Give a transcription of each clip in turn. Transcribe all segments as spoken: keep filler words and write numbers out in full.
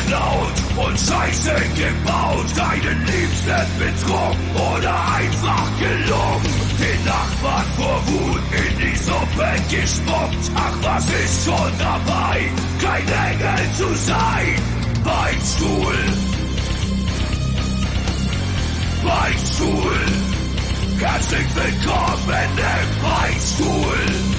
geklaut und Scheiße gebaut, deinen Liebsten betrogen oder einfach gelungen, den Nachbarn vor Wut in die Suppe gespuckt. Ach, was ist schon dabei, kein Engel zu sein? Beichtstuhl, Beichtstuhl, herzlich willkommen im Beichtstuhl.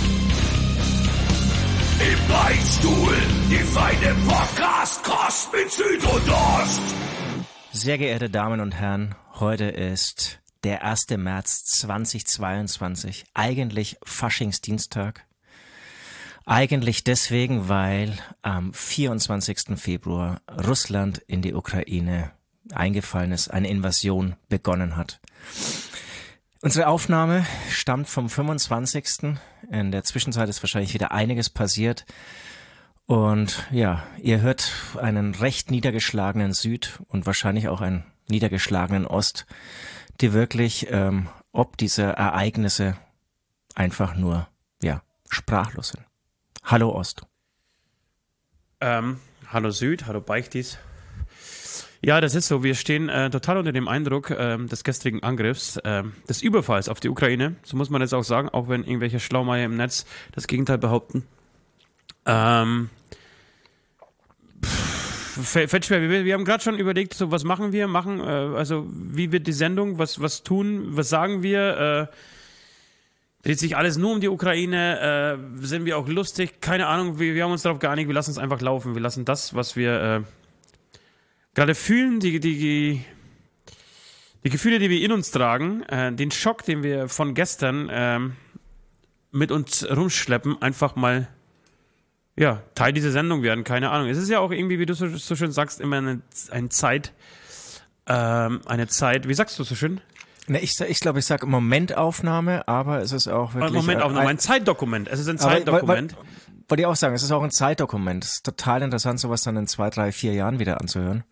Im Beichtstuhl, die feine Podcast-Kost mit Süd und Ost. Sehr geehrte Damen und Herren, heute ist der erste März zweitausendzweiundzwanzig, eigentlich Faschingsdienstag. Eigentlich deswegen, weil am vierundzwanzigsten Februar Russland in die Ukraine eingefallen ist, eine Invasion begonnen hat. Unsere Aufnahme stammt vom fünfundzwanzigsten In der Zwischenzeit ist wahrscheinlich wieder einiges passiert. Und ja, ihr hört einen recht niedergeschlagenen Süd und wahrscheinlich auch einen niedergeschlagenen Ost, die wirklich ähm, ob dieser Ereignisse einfach nur ja sprachlos sind. Hallo Ost. Ähm, hallo Süd, hallo Beichtis. Ja, das ist so. Wir stehen äh, total unter dem Eindruck ähm, des gestrigen Angriffs, äh, des Überfalls auf die Ukraine. So muss man jetzt auch sagen, auch wenn irgendwelche Schlaumeier im Netz das Gegenteil behaupten. Ähm, pff, fällt schwer. Wir, wir haben gerade schon überlegt, so was machen wir, machen, äh, also wie wird die Sendung, was, was tun, was sagen wir, äh, dreht sich alles nur um die Ukraine, äh, sind wir auch lustig, keine Ahnung, wir, wir haben uns darauf geeinigt, wir lassen es einfach laufen, wir lassen das, was wir äh, gerade fühlen, die, die, die Gefühle, die wir in uns tragen, äh, den Schock, den wir von gestern ähm, mit uns rumschleppen, einfach mal ja, Teil dieser Sendung werden, keine Ahnung. Es ist ja auch irgendwie, wie du so, so schön sagst, immer eine, eine Zeit, ähm, eine Zeit, wie sagst du so schön? Ne, ich ich glaube, ich sage Momentaufnahme, aber es ist auch wirklich... Momentaufnahme, ein, ein Zeitdokument, es ist ein Zeitdokument. Aber, weil, weil, wollte ich auch sagen, es ist auch ein Zeitdokument. Es ist total interessant, sowas dann in zwei, drei, vier Jahren wieder anzuhören.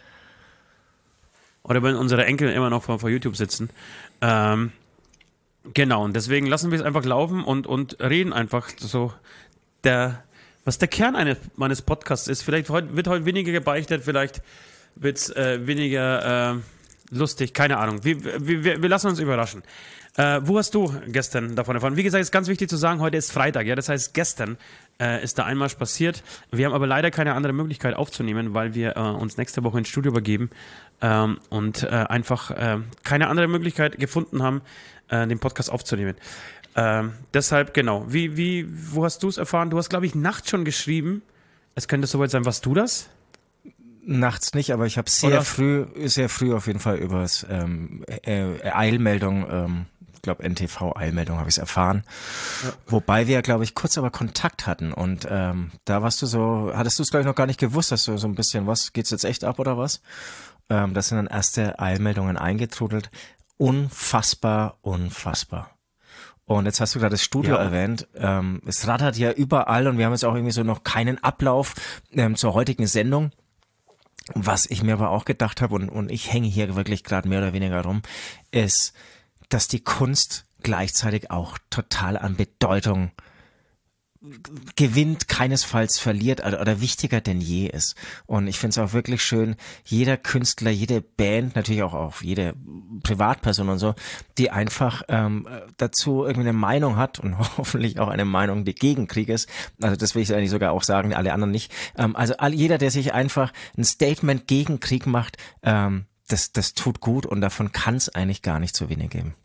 Oder wenn unsere Enkel immer noch vor, vor YouTube sitzen. Ähm, genau, und deswegen lassen wir es einfach laufen und, und reden einfach so. Der, was der Kern eines, meines Podcasts ist, vielleicht heute, wird heute weniger gebeichtet, vielleicht wird es äh, weniger äh, lustig, keine Ahnung. Wir, wir, wir, wir lassen uns überraschen. Äh, wo hast du gestern davon erfahren? Wie gesagt, ist ganz wichtig zu sagen, heute ist Freitag, ja, das heißt gestern äh, ist der Einmarsch passiert. Wir haben aber leider keine andere Möglichkeit aufzunehmen, weil wir äh, uns nächste Woche ins Studio übergeben ähm, und äh, einfach äh, keine andere Möglichkeit gefunden haben, äh, den Podcast aufzunehmen. Ähm, deshalb, genau, wie, wie, wo hast du es erfahren? Du hast, glaube ich, nachts schon geschrieben. Es könnte soweit sein, warst du das? Nachts nicht, aber ich habe sehr Oder? früh, sehr früh auf jeden Fall übers ähm, äh, Eilmeldung, ähm, ich glaube N T V-Eilmeldung habe ich es erfahren. Ja. Wobei wir, glaube ich, kurz aber Kontakt hatten und ähm, da warst du so, hattest du es, glaube ich, noch gar nicht gewusst, dass du so ein bisschen, was, geht's jetzt echt ab oder was? Ähm, das sind dann erste Eilmeldungen eingetrudelt. Unfassbar, unfassbar. Und jetzt hast du gerade das Studio ja. erwähnt. Ähm, es rattert ja überall und wir haben jetzt auch irgendwie so noch keinen Ablauf ähm, zur heutigen Sendung. Was ich mir aber auch gedacht habe, und, und ich hänge hier wirklich gerade mehr oder weniger rum, ist, dass die Kunst gleichzeitig auch total an Bedeutung gewinnt, keinesfalls verliert oder, oder wichtiger denn je ist. Und ich finde es auch wirklich schön, jeder Künstler, jede Band, natürlich auch, auch jede Privatperson und so, die einfach ähm, dazu irgendwie eine Meinung hat und hoffentlich auch eine Meinung, die gegen Krieg ist. Also das will ich eigentlich sogar auch sagen, alle anderen nicht. Ähm, also all, jeder, der sich einfach ein Statement gegen Krieg macht, ähm, das, das tut gut und davon kann es eigentlich gar nicht zu wenig geben.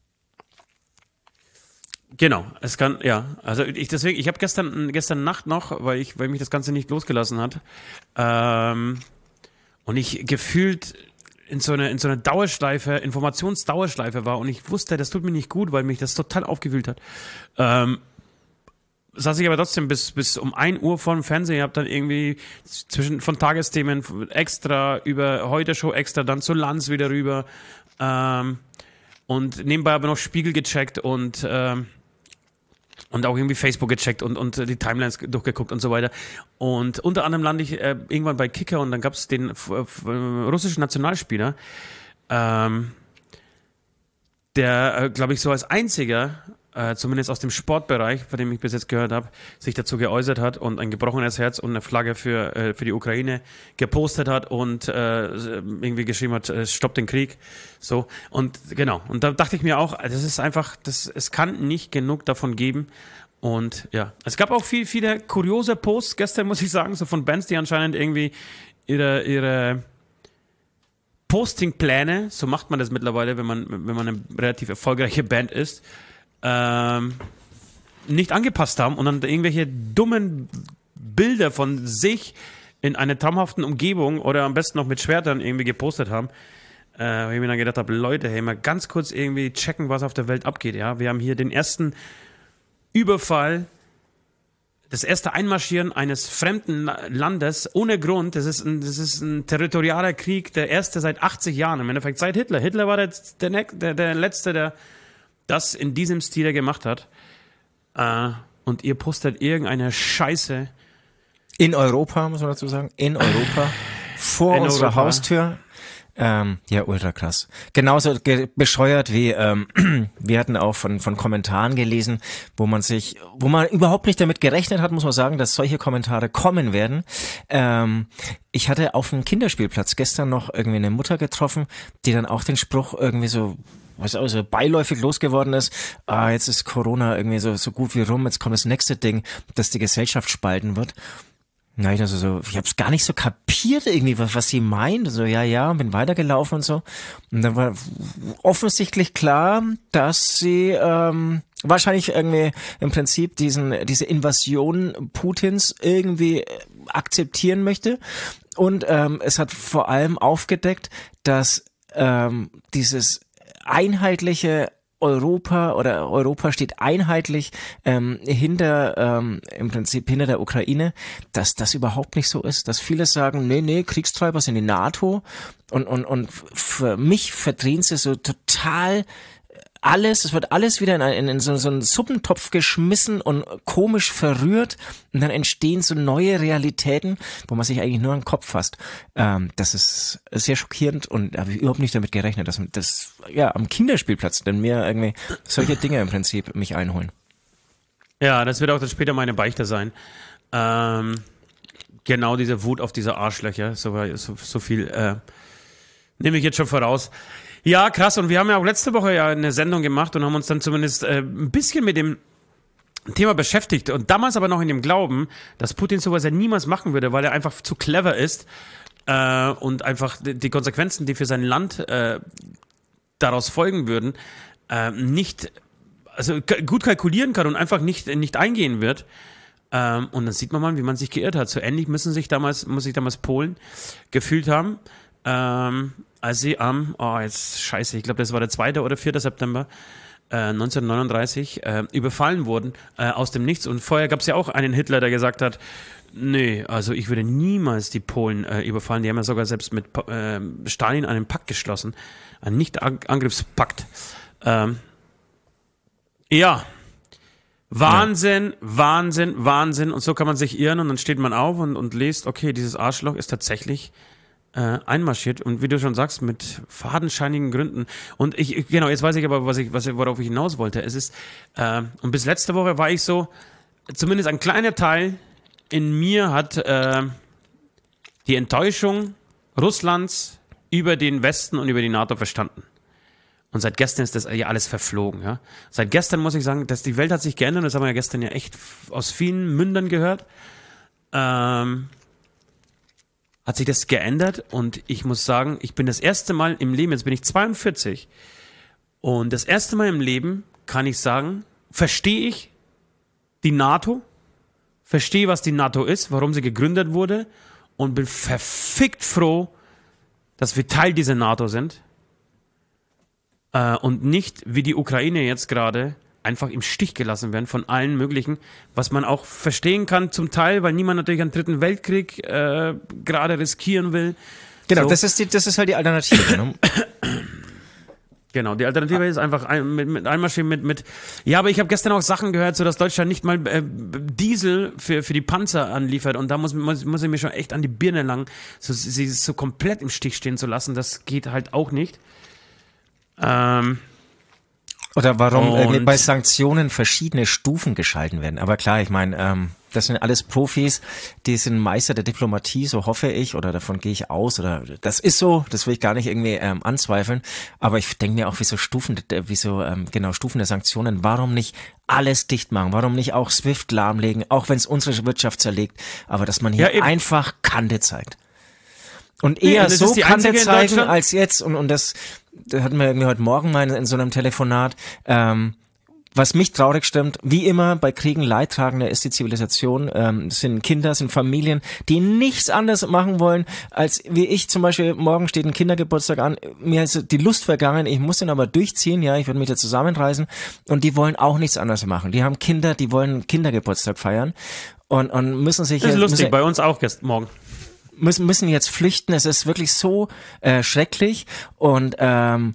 Genau, es kann, ja, also ich deswegen, ich habe gestern gestern Nacht noch, weil ich, weil mich das Ganze nicht losgelassen hat, ähm, und ich gefühlt in so eine in so eine Dauerschleife, Informationsdauerschleife war und ich wusste, das tut mir nicht gut, weil mich das total aufgewühlt hat. Ähm, saß ich aber trotzdem bis bis um ein Uhr vor dem Fernseher, ich habe dann irgendwie zwischen von Tagesthemen extra über Heute Show extra, dann zu Lanz wieder rüber, ähm, und nebenbei aber noch Spiegel gecheckt und ähm, Und auch irgendwie Facebook gecheckt und, und die Timelines durchgeguckt und so weiter. Und unter anderem lande ich äh, irgendwann bei Kicker und dann gab es den f- f- russischen Nationalspieler, ähm, der, äh, glaube ich, so als einziger äh, zumindest aus dem Sportbereich, von dem ich bis jetzt gehört habe, sich dazu geäußert hat und ein gebrochenes Herz und eine Flagge für, äh, für die Ukraine gepostet hat und äh, irgendwie geschrieben hat, äh, stoppt den Krieg. So, und genau. Und da dachte ich mir auch, das ist einfach, das, es kann nicht genug davon geben. Und ja, es gab auch viel, viele kuriose Posts gestern, muss ich sagen, so von Bands, die anscheinend irgendwie ihre, ihre Postingpläne, so macht man das mittlerweile, wenn man, wenn man eine relativ erfolgreiche Band ist, ähm, nicht angepasst haben und dann irgendwelche dummen Bilder von sich in einer traumhaften Umgebung oder am besten noch mit Schwertern irgendwie gepostet haben. Äh, wo ich mir dann gedacht habe, Leute, hey, mal ganz kurz irgendwie checken, was auf der Welt abgeht. Ja, wir haben hier den ersten Überfall, das erste Einmarschieren eines fremden Landes ohne Grund. Das ist ein, das ist ein territorialer Krieg, der erste seit achtzig Jahren. Im Endeffekt seit Hitler. Hitler war der, der, der, der Letzte, der das in diesem Stil gemacht hat. Äh, und ihr postet irgendeine Scheiße. In Europa, muss man dazu sagen. In Europa. Vor in unserer Europa. Haustür. Ähm, ja, ultra krass. Genauso ge- bescheuert wie, ähm, wir hatten auch von, von Kommentaren gelesen, wo man sich, wo man überhaupt nicht damit gerechnet hat, muss man sagen, dass solche Kommentare kommen werden. Ähm, ich hatte auf dem Kinderspielplatz gestern noch irgendwie eine Mutter getroffen, die dann auch den Spruch irgendwie so, was auch so beiläufig losgeworden ist, ah, jetzt ist Corona irgendwie so, so gut wie rum, jetzt kommt das nächste Ding, das die Gesellschaft spalten wird. Na, ich also so, ich hab's gar nicht so kapiert irgendwie, was, was sie meint. So, ja, ja, bin weitergelaufen und so. Und dann war offensichtlich klar, dass sie ähm, wahrscheinlich irgendwie im Prinzip diesen diese Invasion Putins irgendwie akzeptieren möchte. Und ähm, es hat vor allem aufgedeckt, dass ähm, dieses einheitliche Europa oder Europa steht einheitlich ähm, hinter ähm, im Prinzip hinter der Ukraine, dass das überhaupt nicht so ist, dass viele sagen, nee, nee, Kriegstreiber sind die NATO und und und für mich verdrehen sie so total alles, es wird alles wieder in, in, in so, so einen Suppentopf geschmissen und komisch verrührt und dann entstehen so neue Realitäten, wo man sich eigentlich nur an den Kopf fasst. Ähm, das ist sehr schockierend und habe ich überhaupt nicht damit gerechnet, dass das ja am Kinderspielplatz denn mir irgendwie solche Dinge im Prinzip mich einholen. Ja, das wird auch dann später meine Beichte sein. Ähm, genau diese Wut auf diese Arschlöcher, so, so, so viel äh, nehme ich jetzt schon voraus. Ja, krass. Und wir haben ja auch letzte Woche ja eine Sendung gemacht und haben uns dann zumindest äh, ein bisschen mit dem Thema beschäftigt. Und damals aber noch in dem Glauben, dass Putin sowas ja niemals machen würde, weil er einfach zu clever ist äh, und einfach die, die Konsequenzen, die für sein Land äh, daraus folgen würden, äh, nicht, also k- gut kalkulieren kann und einfach nicht, nicht eingehen wird. Ähm, und dann sieht man mal, wie man sich geirrt hat. So ähnlich müssen sich damals, muss sich damals Polen gefühlt haben. Ähm, als sie am, oh jetzt scheiße, ich glaube das war der zweite oder vierte September äh, neunzehnhundertneununddreißig äh, überfallen wurden äh, aus dem Nichts. Und vorher gab es ja auch einen Hitler, der gesagt hat, nee, also ich würde niemals die Polen äh, überfallen. Die haben ja sogar selbst mit äh, Stalin einen Pakt geschlossen, einen Nicht-Angriffspakt. Ähm, ja, Wahnsinn, ja. Wahnsinn, Wahnsinn. Und so kann man sich irren und dann steht man auf und, und liest, okay, dieses Arschloch ist tatsächlich Äh, einmarschiert und wie du schon sagst, mit fadenscheinigen Gründen. Und ich, genau, jetzt weiß ich aber, was ich, was, worauf ich hinaus wollte. Es ist, äh, und bis letzte Woche war ich so, zumindest ein kleiner Teil in mir hat äh, die Enttäuschung Russlands über den Westen und über die NATO verstanden. Und seit gestern ist das ja alles verflogen. Ja? Seit gestern muss ich sagen, dass die Welt hat sich geändert, das haben wir ja gestern ja echt aus vielen Mündern gehört. Ähm, hat sich das geändert und ich muss sagen, ich bin das erste Mal im Leben, jetzt bin ich zweiundvierzig und das erste Mal im Leben kann ich sagen, verstehe ich die NATO, verstehe, was die NATO ist, warum sie gegründet wurde und bin verfickt froh, dass wir Teil dieser NATO sind äh, und nicht, wie die Ukraine jetzt gerade, einfach im Stich gelassen werden von allen möglichen, was man auch verstehen kann zum Teil, weil niemand natürlich einen dritten Weltkrieg äh, gerade riskieren will. Genau, so. das ist die, das ist halt die Alternative. Ne? Genau, die Alternative ist einfach ein, mit, mit Einmarschieren mit, mit, ja, aber ich habe gestern auch Sachen gehört, so dass Deutschland nicht mal äh, Diesel für, für die Panzer anliefert und da muss, muss, muss ich mir schon echt an die Birne langen, so, sie so komplett im Stich stehen zu lassen, das geht halt auch nicht. Ähm, Oder warum Und irgendwie bei Sanktionen verschiedene Stufen geschalten werden. Aber klar, ich meine, ähm, das sind alles Profis, die sind Meister der Diplomatie, so hoffe ich, oder davon gehe ich aus, oder das ist so, das will ich gar nicht irgendwie ähm, anzweifeln. Aber ich denke mir auch, wieso Stufen, wieso ähm, genau Stufen der Sanktionen, warum nicht alles dicht machen, warum nicht auch SWIFT lahmlegen, auch wenn es unsere Wirtschaft zerlegt, aber dass man hier ja, einfach Kante zeigt. Und eher nee, so Kante zeigen als jetzt, und, und das, das hatten wir irgendwie heute Morgen mal in so einem Telefonat, ähm, was mich traurig stimmt, wie immer bei Kriegen Leidtragender ist die Zivilisation, ähm, das sind Kinder, sind Familien, die nichts anderes machen wollen, als wie ich zum Beispiel, morgen steht ein Kindergeburtstag an, mir ist die Lust vergangen, ich muss den aber durchziehen, ja, ich würde mich da zusammenreißen, und die wollen auch nichts anderes machen. Die haben Kinder, die wollen Kindergeburtstag feiern und, und müssen sich... Das ist lustig, müssen, bei uns auch gestern morgen. Müssen, müssen jetzt flüchten, es ist wirklich so äh, schrecklich und ähm,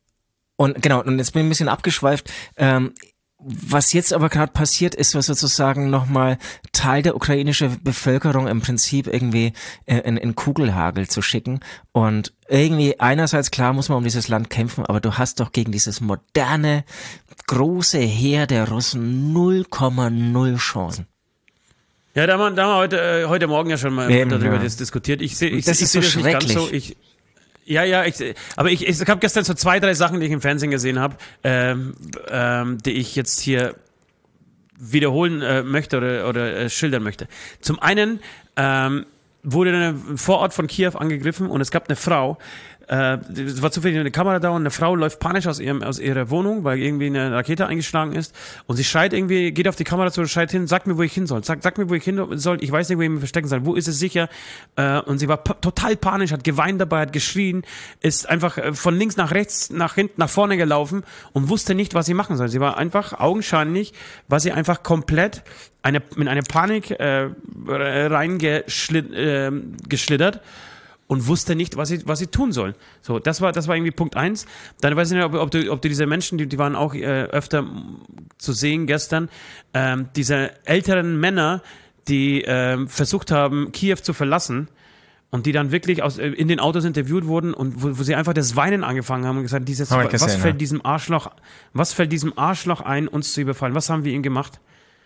Und genau, und jetzt bin ich ein bisschen abgeschweift. Ähm, was jetzt aber gerade passiert, ist so sozusagen nochmal Teil der ukrainischen Bevölkerung im Prinzip irgendwie in, in Kugelhagel zu schicken. Und irgendwie einerseits, klar, muss man um dieses Land kämpfen, aber du hast doch gegen dieses moderne, große Heer der Russen null Komma null Chancen. Ja, da haben wir, da haben wir heute, äh, heute Morgen ja schon mal Eben, darüber ja. diskutiert. Ich sehe ich, das ich ist seh so das nicht ganz so. Ich, Ja, ja, ich, aber ich, ich habe gestern so zwei, drei Sachen, die ich im Fernsehen gesehen habe, ähm, ähm, die ich jetzt hier wiederholen äh, möchte oder, oder äh, schildern möchte. Zum einen ähm, wurde ein Vorort von Kiew angegriffen und es gab eine Frau, äh, es war zufällig eine Kamera da und eine Frau läuft panisch aus, ihrem, aus ihrer Wohnung, weil irgendwie eine Rakete eingeschlagen ist und sie schreit irgendwie, geht auf die Kamera zu und schreit hin, sag mir, wo ich hin soll, sag, sag mir, wo ich hin soll, ich weiß nicht, wo ich mich verstecken soll, wo ist es sicher? Äh, und sie war pa- total panisch, hat geweint dabei, hat geschrien, ist einfach von links nach rechts, nach hinten, nach vorne gelaufen und wusste nicht, was sie machen soll. Sie war einfach augenscheinlich, war sie einfach komplett eine, mit einer Panik äh, reingeschlittert äh, geschlittert und wusste nicht, was sie, was sie tun soll. So, das war, das war irgendwie Punkt eins. Dann weiß ich nicht, ob, ob, du, ob du diese Menschen, die, die waren auch äh, öfter zu sehen gestern, ähm, diese älteren Männer, die ähm, versucht haben, Kiew zu verlassen und die dann wirklich aus, äh, in den Autos interviewt wurden und wo, wo sie einfach das Weinen angefangen haben und gesagt, dieses, Hab ich gesehen, was fällt ja. diesem Arschloch, was fällt diesem Arschloch ein, uns zu überfallen? Was haben wir ihm gemacht?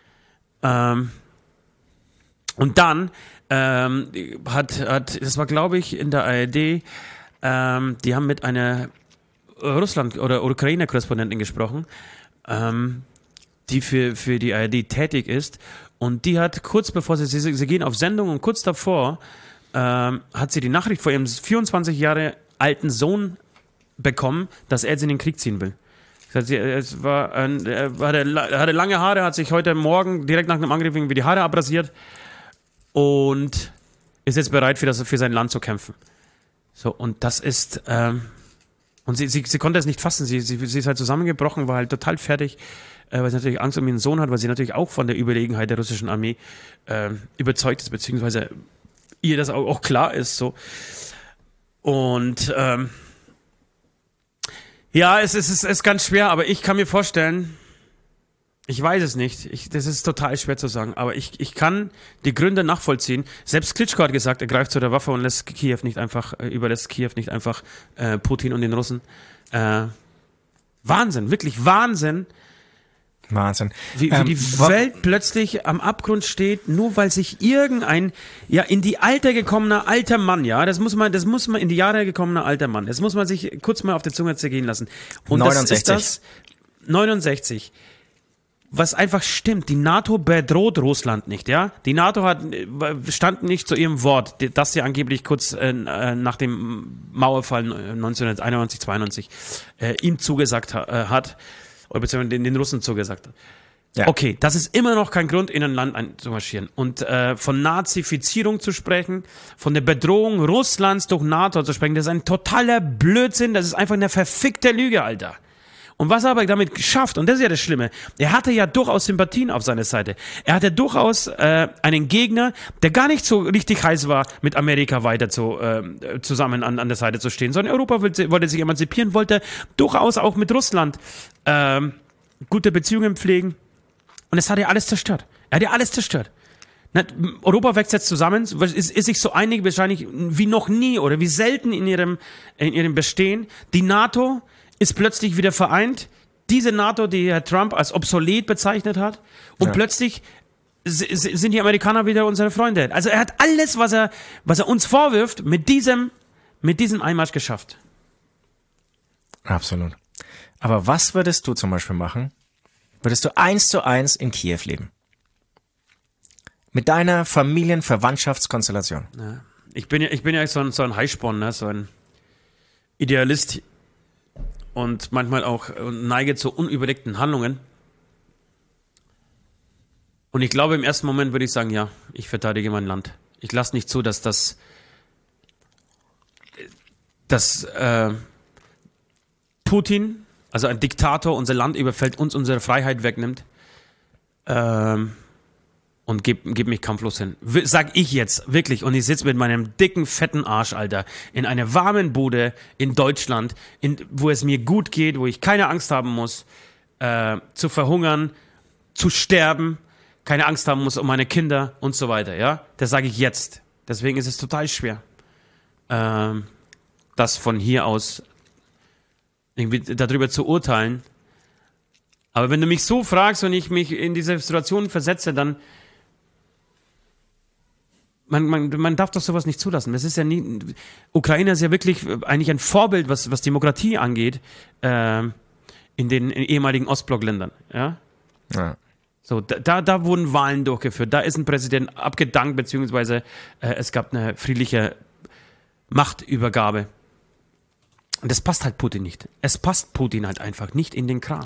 Ähm, und dann Ähm, hat, hat, das war glaube ich in der A R D, ähm, die haben mit einer Russland- oder Ukraine-Korrespondentin gesprochen, ähm, die für, für die A R D tätig ist und die hat kurz bevor sie, sie, sie gehen auf Sendung und kurz davor ähm, hat sie die Nachricht vor ihrem vierundzwanzig Jahre alten Sohn bekommen, dass er jetzt in den Krieg ziehen will. Es war ein, er hatte, hatte lange Haare, hat sich heute Morgen direkt nach dem Angriff irgendwie die Haare abrasiert und ist jetzt bereit, für, das, für sein Land zu kämpfen. So, und das ist, ähm, und sie, sie, sie konnte es nicht fassen, sie, sie, sie ist halt zusammengebrochen, war halt total fertig, äh, weil sie natürlich Angst um ihren Sohn hat, weil sie natürlich auch von der Überlegenheit der russischen Armee äh, überzeugt ist, beziehungsweise ihr das auch, auch klar ist, so. Und, ähm, ja, es ist, es ist ganz schwer, aber ich kann mir vorstellen, ich weiß es nicht. Ich, das ist total schwer zu sagen. Aber ich, ich kann die Gründe nachvollziehen. Selbst Klitschko hat gesagt, er greift zu der Waffe und lässt Kiew nicht einfach, äh, überlässt Kiew nicht einfach äh, Putin und den Russen. Äh, Wahnsinn, wirklich Wahnsinn. Wahnsinn. Wie, wie ähm, die wa- Welt plötzlich am Abgrund steht, nur weil sich irgendein, ja, in die Alter gekommener alter Mann, ja, das muss man, das muss man, in die Jahre gekommener alter Mann, das muss man sich kurz mal auf der Zunge zergehen lassen. Und neunundsechzig. das ist das, neunundsechzig. Was einfach stimmt, die NATO bedroht Russland nicht, ja? Die NATO hat, stand nicht zu ihrem Wort, das sie angeblich kurz äh, nach dem Mauerfall neunzehnhunderteinundneunzig, zweiundneunzig äh, ihm zugesagt ha- äh, hat, oder beziehungsweise den, den Russen zugesagt hat. Ja. Okay, das ist immer noch kein Grund, in ein Land einzumarschieren. Und äh, von Nazifizierung zu sprechen, von der Bedrohung Russlands durch NATO zu sprechen, das ist ein totaler Blödsinn, das ist einfach eine verfickte Lüge, Alter. Und was er aber damit geschafft, und das ist ja das Schlimme, er hatte ja durchaus Sympathien auf seiner Seite. Er hatte durchaus äh, einen Gegner, der gar nicht so richtig heiß war, mit Amerika weiter zu, äh, zusammen an, an der Seite zu stehen, sondern Europa wollte, wollte sich emanzipieren, wollte durchaus auch mit Russland äh, gute Beziehungen pflegen. Und das hat er alles zerstört. Er hat ja alles zerstört. Na, Europa wächst jetzt zusammen, ist, ist sich so einig wahrscheinlich wie noch nie oder wie selten in ihrem, in ihrem Bestehen. Die NATO ist plötzlich wieder vereint. diese NATO, die Herr Trump als obsolet bezeichnet hat, und Ja. plötzlich sind die Amerikaner wieder unsere Freunde. Also er hat alles, was er, was er uns vorwirft, mit diesem, mit diesem Einmarsch geschafft. Absolut. Aber was würdest du zum Beispiel machen? Würdest du eins zu eins in Kiew leben? Mit deiner Familien-Verwandtschaftskonstellation? Ja. Ich bin ja, ich bin ja so ein, so ein Heißsporn, ne? So ein Idealist und manchmal auch neige zu unüberlegten Handlungen. Und ich glaube, im ersten Moment würde ich sagen, ja, ich verteidige mein Land. Ich lasse nicht zu, dass das, dass äh, Putin, also ein Diktator, unser Land überfällt, uns unsere Freiheit wegnimmt ähm, und gib, gib mich kampflos hin. W- Sag ich jetzt, wirklich. Und ich sitze mit meinem dicken, fetten Arsch, Alter, in einer warmen Bude in Deutschland, in, wo es mir gut geht, wo ich keine Angst haben muss, äh, zu verhungern, zu sterben, keine Angst haben muss um meine Kinder und so weiter, ja? Das sage ich jetzt. Deswegen ist es total schwer, ähm, das von hier aus irgendwie darüber zu urteilen. Aber wenn du mich so fragst und ich mich in diese Situation versetze, dann man, man, man darf doch sowas nicht zulassen. Das ist ja nie, Ukraine ist ja wirklich eigentlich ein Vorbild, was, was Demokratie angeht, äh, in den ehemaligen Ostblockländern, ja? Ja. So, da, da wurden Wahlen durchgeführt, da ist ein Präsident abgedankt, beziehungsweise äh, es gab eine friedliche Machtübergabe. Und das passt halt Putin nicht. Es passt Putin halt einfach nicht in den Kram.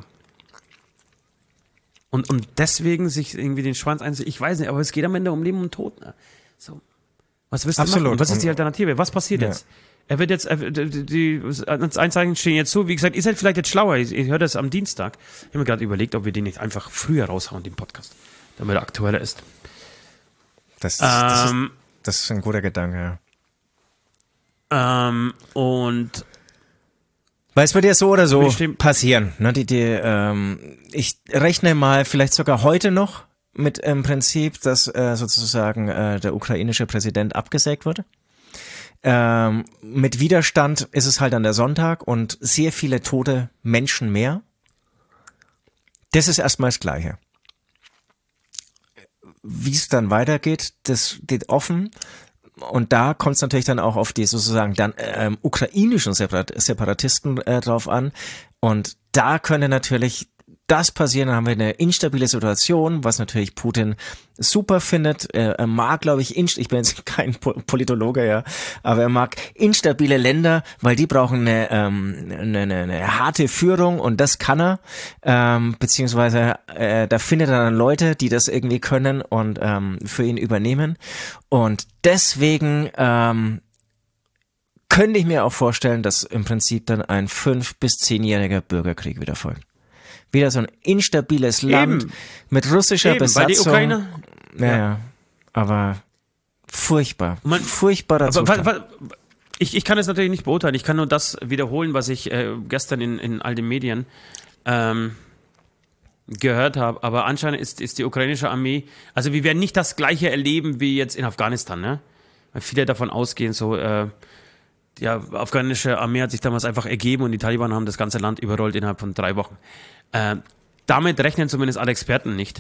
Und, und deswegen sich irgendwie den Schwanz einzuziehen, ich weiß nicht, aber es geht am Ende um Leben und Tod. Ne? So. Was willst du Absolut. machen? Und was ist die Und- Alternative? Was passiert Ja. jetzt? Er wird jetzt, er, die, die Anzeigen stehen jetzt zu. Wie gesagt, ihr seid vielleicht jetzt schlauer. Ich, ich höre das am Dienstag. Ich habe mir gerade überlegt, ob wir den nicht einfach früher raushauen, den Podcast, damit er aktueller ist. Das, das, Ähm, ist, das ist ein guter Gedanke, ja. ähm, und Weil es wird ja so oder so Bestimmt. passieren. Ne? Die, die, ähm, ich rechne mal vielleicht sogar heute noch mit im Prinzip, dass äh, sozusagen äh, der ukrainische Präsident abgesägt wurde. Ähm, mit Widerstand ist es halt an der Sonntag und sehr viele tote Menschen mehr. Das ist erstmal das Gleiche. Wie es dann weitergeht, das steht offen. Und da kommt es natürlich dann auch auf die sozusagen dann ähm, ukrainischen Separat Separatisten äh, drauf an. Und da könnte natürlich das passieren, dann haben wir eine instabile Situation, was natürlich Putin super findet. Er, er mag, glaube ich, inst ich bin jetzt kein Po- Politologe, ja, aber er mag instabile Länder, weil die brauchen eine, ähm, eine, eine, eine harte Führung und das kann er, ähm, beziehungsweise äh, da findet er dann Leute, die das irgendwie können und ähm, für ihn übernehmen. Und deswegen ähm, könnte ich mir auch vorstellen, dass im Prinzip dann ein fünf- bis zehnjähriger Bürgerkrieg wieder folgt. Wieder so ein instabiles Land Eben. mit russischer Eben, weil die Besatzung. Ukraine- Ja, Ja. ja. Aber furchtbar. Man- Furchtbarer Aber, Zustand. wa, wa, ich, ich kann es natürlich nicht beurteilen. Ich kann nur das wiederholen, was ich äh, gestern in, in all den Medien ähm, gehört habe. Aber anscheinend ist, ist die ukrainische Armee, also wir werden nicht das Gleiche erleben wie jetzt in Afghanistan, ne? Weil viele davon ausgehen, so, äh, die afghanische Armee hat sich damals einfach ergeben und die Taliban haben das ganze Land überrollt innerhalb von drei Wochen. Äh, damit rechnen zumindest alle Experten nicht.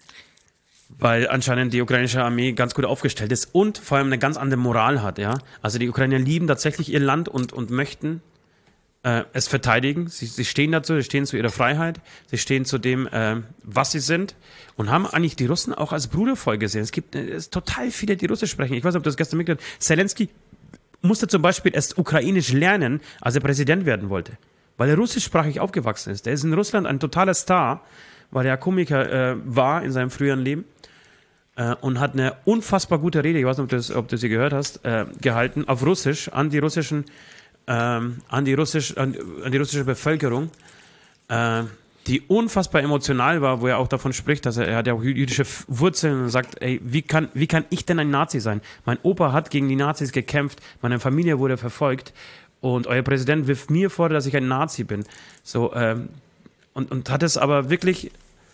Weil anscheinend die ukrainische Armee ganz gut aufgestellt ist und vor allem eine ganz andere Moral hat, ja. Also die Ukrainer lieben tatsächlich ihr Land und, und möchten äh, es verteidigen. Sie, sie stehen dazu, sie stehen zu ihrer Freiheit, sie stehen zu dem, äh, was sie sind und haben eigentlich die Russen auch als Brudervolk gesehen. Es gibt äh, es total viele, die Russisch sprechen. Ich weiß nicht, ob du das gestern mitgekriegt hast. Zelensky musste zum Beispiel erst Ukrainisch lernen, als er Präsident werden wollte, weil er russischsprachig aufgewachsen ist. Er ist in Russland ein totaler Star, weil er Komiker äh, war in seinem früheren Leben. Und hat eine unfassbar gute Rede, ich weiß nicht, ob du, das, ob du sie gehört hast, äh, gehalten, auf Russisch, an die russischen, ähm, an die russisch, an, an die russische Bevölkerung, äh, die unfassbar emotional war, wo er auch davon spricht, dass er, er hat ja auch jüdische Wurzeln und sagt, ey, wie kann, wie kann ich denn ein Nazi sein? Mein Opa hat gegen die Nazis gekämpft, meine Familie wurde verfolgt und euer Präsident wirft mir vor, dass ich ein Nazi bin. So, ähm, und, und hat es aber wirklich.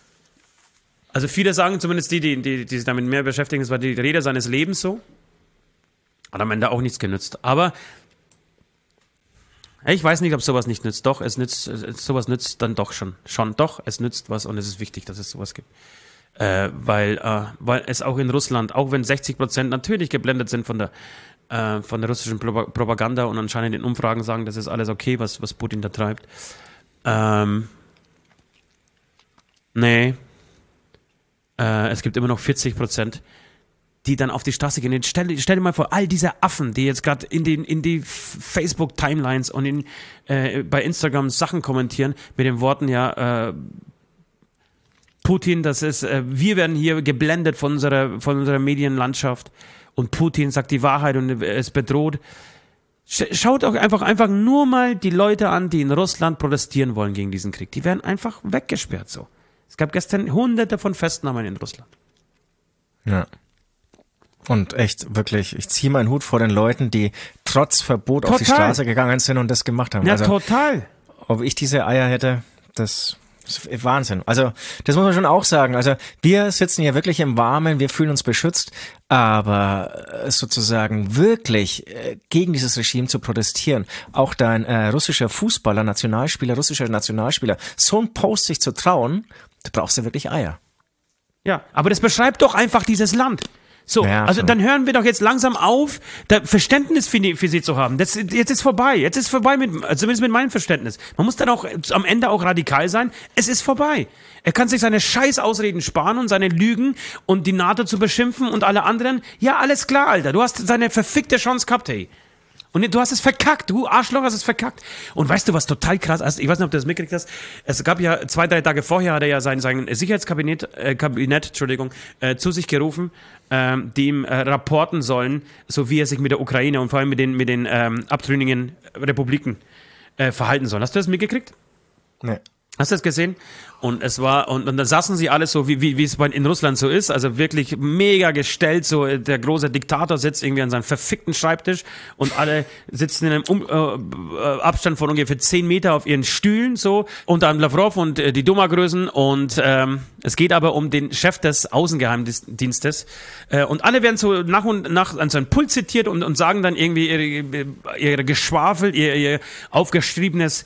Also viele sagen, zumindest die, die, die, die sich damit mehr beschäftigen, es war die Rede seines Lebens so. Hat am Ende auch nichts genützt. Aber Ich weiß nicht, ob sowas nicht nützt. Doch, es nützt, sowas nützt dann doch schon. Schon, doch, es nützt was und es ist wichtig, dass es sowas gibt. Äh, weil, äh, weil es auch in Russland, auch wenn sechzig Prozent natürlich geblendet sind von der, äh, von der russischen Pro- Propaganda und anscheinend in Umfragen sagen, das ist alles okay, was, was Putin da treibt. Ähm, nee. Äh, es gibt immer noch vierzig Prozent, die dann auf die Straße gehen. Jetzt stell, stell dir mal vor, all diese Affen, die jetzt gerade in, in die Facebook-Timelines und in, äh, bei Instagram Sachen kommentieren mit den Worten, ja, äh, Putin, das ist, äh, wir werden hier geblendet von unserer, von unserer Medienlandschaft und Putin sagt die Wahrheit und es bedroht. Sch- schaut auch einfach, einfach nur mal die Leute an, die in Russland protestieren wollen gegen diesen Krieg. Die werden einfach weggesperrt so. Es gab gestern hunderte von Festnahmen in Russland. Ja. Und echt, wirklich, ich ziehe meinen Hut vor den Leuten, die trotz Verbot total auf die Straße gegangen sind und das gemacht haben. Ja, also, total. Ob ich diese Eier hätte, das ist Wahnsinn. Also, das muss man schon auch sagen. Also, wir sitzen hier wirklich im Warmen, wir fühlen uns beschützt, aber sozusagen wirklich gegen dieses Regime zu protestieren, auch dein äh, russischer Fußballer, Nationalspieler, russischer Nationalspieler, so ein Post sich zu trauen, da brauchst du wirklich Eier. Ja, aber das beschreibt doch einfach dieses Land. So, ja, also so. Dann hören wir doch jetzt langsam auf, da Verständnis für, die, für sie zu haben. Das, jetzt ist vorbei. Jetzt ist vorbei, mit, zumindest mit meinem Verständnis. Man muss dann auch am Ende auch radikal sein. Es ist vorbei. Er kann sich seine Scheißausreden sparen und seine Lügen und die NATO zu beschimpfen und alle anderen. Ja, alles klar, Alter. Du hast seine verfickte Chance gehabt, hey. Und du hast es verkackt, du Arschloch hast es verkackt. Und weißt du, was total krass ist? Ich weiß nicht, ob du das mitgekriegt hast. Es gab ja zwei, drei Tage vorher, hat er ja sein, sein Sicherheitskabinett, äh, Kabinett, Entschuldigung, äh, zu sich gerufen, äh, die ihm äh, rapporten sollen, so wie er sich mit der Ukraine und vor allem mit den, mit den ähm, abtrünnigen Republiken äh, verhalten soll. Hast du das mitgekriegt? Nee. Hast du das gesehen? Und es war, und, und dann saßen sie alle so, wie, wie, wie es bei, in Russland so ist, also wirklich mega gestellt, so der große Diktator sitzt irgendwie an seinem verfickten Schreibtisch und alle sitzen in einem um, äh, Abstand von ungefähr zehn Meter auf ihren Stühlen, so, und dann Lavrov und äh, die Duma-Größen und ähm, es geht aber um den Chef des Außengeheimdienstes äh, und alle werden so nach und nach an seinen Pult zitiert und, und sagen dann irgendwie ihre, ihre Geschwafel, ihr, ihr aufgeschriebenes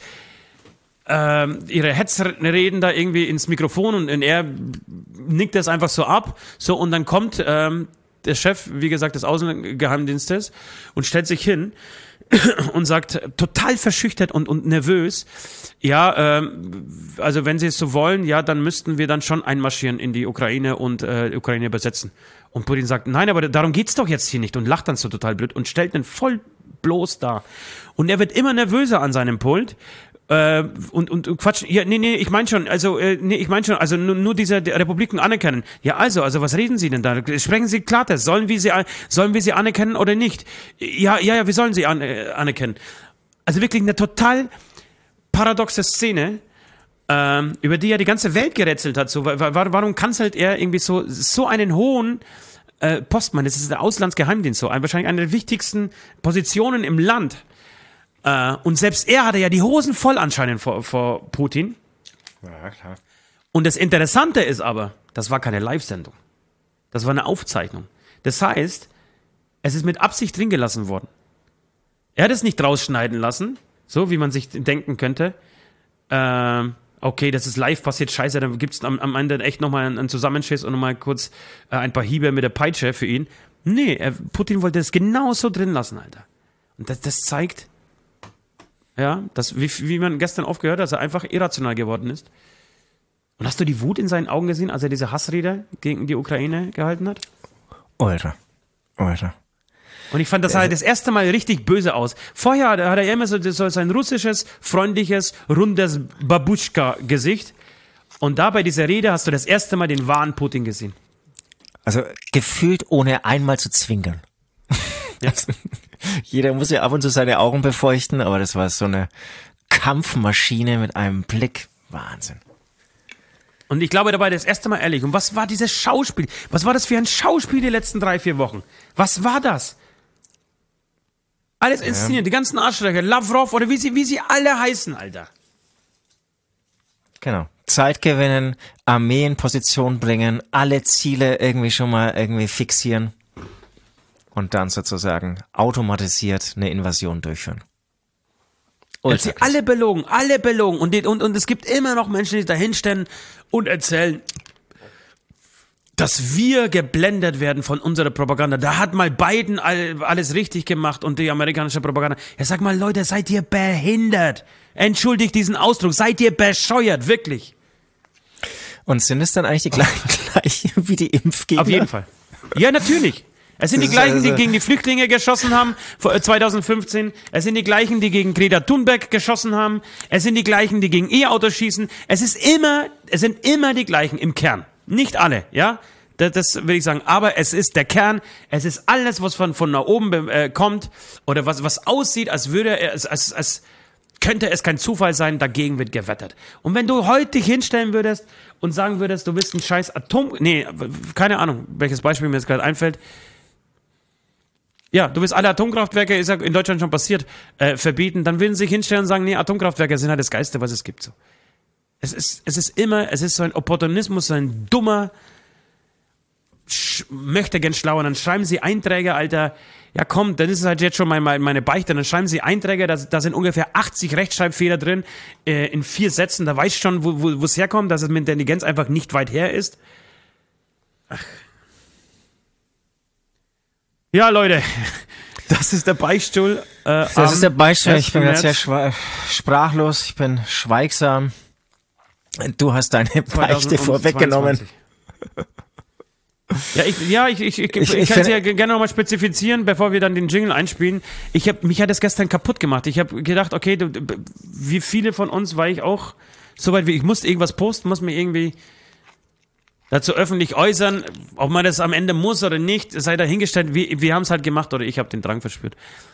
Ähm, ihre Hetzreden da irgendwie ins Mikrofon und, und er nickt das einfach so ab. So, und dann kommt ähm, der Chef, wie gesagt, des Außengeheimdienstes und stellt sich hin und sagt, total verschüchtert und, und nervös, ja, ähm, also wenn Sie es so wollen, ja, dann müssten wir dann schon einmarschieren in die Ukraine und äh, die Ukraine besetzen. Und Putin sagt, nein, aber darum geht's doch jetzt hier nicht und lacht dann so total blöd und stellt den voll bloß da. Und er wird immer nervöser an seinem Pult. Äh, und, und, und Quatsch, ja, nee, nee, ich meine schon, also, äh, nee, ich meine schon, also nur, nur diese Republiken anerkennen. Ja, also, also, was reden Sie denn da? Sprechen Sie Klartext. Sollen wir sie, sollen wir sie anerkennen oder nicht? Ja, ja, ja, wir sollen sie an, äh, anerkennen. Also wirklich eine total paradoxe Szene, ähm, über die ja die ganze Welt gerätselt hat. So, warum kanzelt er irgendwie so, so einen hohen äh, Postmann? Das ist der Auslandsgeheimdienst, so, wahrscheinlich eine der wichtigsten Positionen im Land. Uh, und selbst er hatte ja die Hosen voll anscheinend vor, vor Putin. Ja, klar. Und das Interessante ist aber, das war keine Live-Sendung. Das war eine Aufzeichnung. Das heißt, es ist mit Absicht drin gelassen worden. Er hat es nicht rausschneiden lassen, so wie man sich denken könnte. Uh, okay, das ist live passiert, scheiße, dann gibt es am, am Ende echt nochmal einen, einen Zusammenschiss und nochmal kurz uh, ein paar Hiebe mit der Peitsche für ihn. Nee, er, Putin wollte das genauso drin lassen, Alter. Und das, das zeigt... Ja, das, wie, wie man gestern oft gehört hat, dass er einfach irrational geworden ist. Und hast du die Wut in seinen Augen gesehen, als er diese Hassrede gegen die Ukraine gehalten hat? Alter, Alter. Und ich fand, das sah also das erste Mal richtig böse aus. Vorher hat er ja immer so, so sein russisches, freundliches, rundes Babuschka-Gesicht. Und da bei dieser Rede hast du das erste Mal den wahren Putin gesehen. Also gefühlt ohne einmal zu zwinkern. Ja. Jeder muss ja ab und zu seine Augen befeuchten, aber das war so eine Kampfmaschine mit einem Blick. Wahnsinn. Und ich glaube, da war das erste Mal ehrlich. Und was war dieses Schauspiel? Was war das für ein Schauspiel die letzten drei, vier Wochen? Was war das? Alles inszeniert, ja. Die ganzen Arschlöcher, Lavrov oder wie sie, wie sie alle heißen, Alter. Genau. Zeit gewinnen, Armee in Position bringen, alle Ziele irgendwie schon mal irgendwie fixieren. Und dann sozusagen automatisiert eine Invasion durchführen. Ultra krass. Alle belogen, alle belogen. Und, die, und, und es gibt immer noch Menschen, die da hinstellen und erzählen, dass wir geblendet werden von unserer Propaganda. Da hat mal Biden all, alles richtig gemacht und die amerikanische Propaganda. Ja, sag mal, Leute, seid ihr behindert? Entschuldigt diesen Ausdruck. Seid ihr bescheuert, wirklich? Und sind es dann eigentlich die gleichen, gleichen wie die Impfgegner? Auf jeden Fall. Ja, natürlich. Es sind das die gleichen, also die gegen die Flüchtlinge geschossen haben, zwanzig fünfzehn. Es sind die gleichen, die gegen Greta Thunberg geschossen haben. Es sind die gleichen, die gegen E-Autos schießen. Es ist immer, es sind immer die gleichen im Kern. Nicht alle, ja, das, das will ich sagen. Aber es ist der Kern, es ist alles, was von, von nach oben äh, kommt oder was, was aussieht, als würde es, als, als könnte es kein Zufall sein, dagegen wird gewettert. Und wenn du heute dich hinstellen würdest und sagen würdest, du bist ein scheiß Atom... Nee, keine Ahnung, welches Beispiel mir jetzt gerade einfällt. Ja, du willst alle Atomkraftwerke, ist ja in Deutschland schon passiert, äh, verbieten, dann würden sie sich hinstellen und sagen, nee, Atomkraftwerke sind halt das Geilste, was es gibt. So. Es ist, es ist immer, es ist so ein Opportunismus, so ein dummer, sch- möchte gern schlauer. Dann schreiben sie Einträge, Alter, ja komm, dann ist es halt jetzt schon meine, meine Beichte, dann schreiben sie Einträge, da, da sind ungefähr achtzig Rechtschreibfehler drin, äh, in vier Sätzen, da weißt du schon, wo, wo es herkommt, dass es mit Intelligenz einfach nicht weit her ist. Ach. Ja, Leute, das ist der Beichtstuhl. Äh, das ist der Beichtstuhl, ich bin jetzt sehr schwa- sprachlos, ich bin schweigsam. Du hast deine Beichte vorweggenommen. Ja, ich, ja, ich, ich, ich, ich, ich kann es ja gerne nochmal spezifizieren, bevor wir dann den Jingle einspielen. Ich hab, mich hat das gestern kaputt gemacht. Ich habe gedacht, okay, du, wie viele von uns war ich auch so weit wie, ich musste irgendwas posten, muss mir irgendwie dazu öffentlich äußern, ob man das am Ende muss oder nicht, sei dahingestellt, wir, wir haben es halt gemacht oder ich habe den Drang verspürt.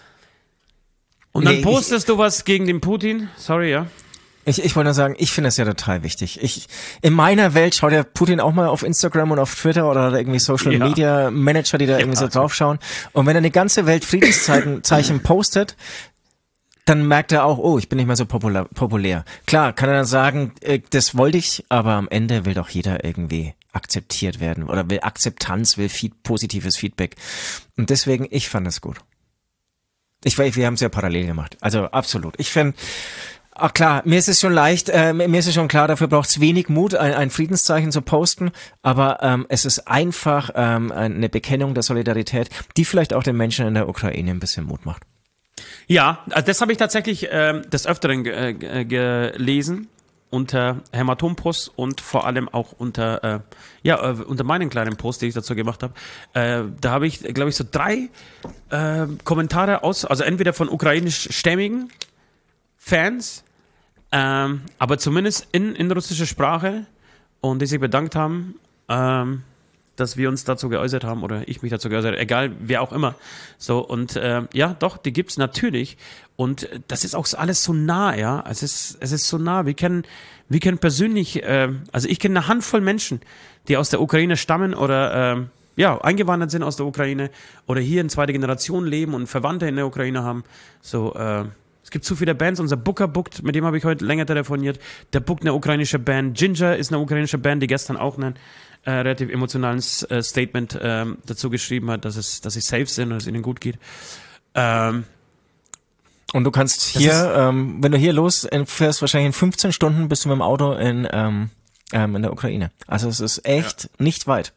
Und dann nee, postest ich, du was gegen den Putin? Sorry, ja. Ich, ich wollte nur sagen, ich finde das ja total wichtig. Ich, in meiner Welt schaut der Putin auch mal auf Instagram und auf Twitter oder irgendwie Social ja. Media Manager, die da ja, irgendwie so draufschauen. Und wenn er eine ganze Welt Friedenszeichen postet, dann merkt er auch, oh, ich bin nicht mehr so populär. populär. Klar, kann er dann sagen, äh, das wollte ich, aber am Ende will doch jeder irgendwie akzeptiert werden oder will Akzeptanz, will feed, positives Feedback. Und deswegen, ich fand es gut. Ich weiß, wir haben es ja parallel gemacht. Also absolut. Ich finde, ach klar, mir ist es schon leicht, äh, mir ist es schon klar, dafür braucht es wenig Mut, ein, ein Friedenszeichen zu posten, aber ähm, es ist einfach ähm, eine Bekennung der Solidarität, die vielleicht auch den Menschen in der Ukraine ein bisschen Mut macht. Ja, also das habe ich tatsächlich äh, des Öfteren g- g- gelesen unter Hämatom-Post und vor allem auch unter äh, ja äh, unter meinen kleinen Post, den ich dazu gemacht habe. Äh, da habe ich, glaube ich, so drei äh, Kommentare aus, also entweder von ukrainischstämmigen Fans, ähm, aber zumindest in, in russischer Sprache und die sich bedankt haben, ähm, dass wir uns dazu geäußert haben oder ich mich dazu geäußert habe, egal, wer auch immer. So, und äh, ja, doch, die gibt's natürlich und das ist auch alles so nah, ja, es ist, es ist so nah, wir kennen, wir kennen persönlich, äh, also ich kenne eine Handvoll Menschen, die aus der Ukraine stammen oder äh, ja, eingewandert sind aus der Ukraine oder hier in zweiter Generation leben und Verwandte in der Ukraine haben, so, äh, es gibt zu viele Bands, unser Booker bookt, mit dem habe ich heute länger telefoniert, der bookt eine ukrainische Band, Ginger ist eine ukrainische Band, die gestern auch einen äh, relativ emotionalen äh, Statement äh, dazu geschrieben hat, dass, es, dass sie safe sind und es ihnen gut geht. Ähm, und du kannst hier, ist, ähm, wenn du hier losfährst, wahrscheinlich in fünfzehn Stunden bist du mit dem Auto in, ähm, ähm, in der Ukraine. Also es ist echt ja. nicht weit.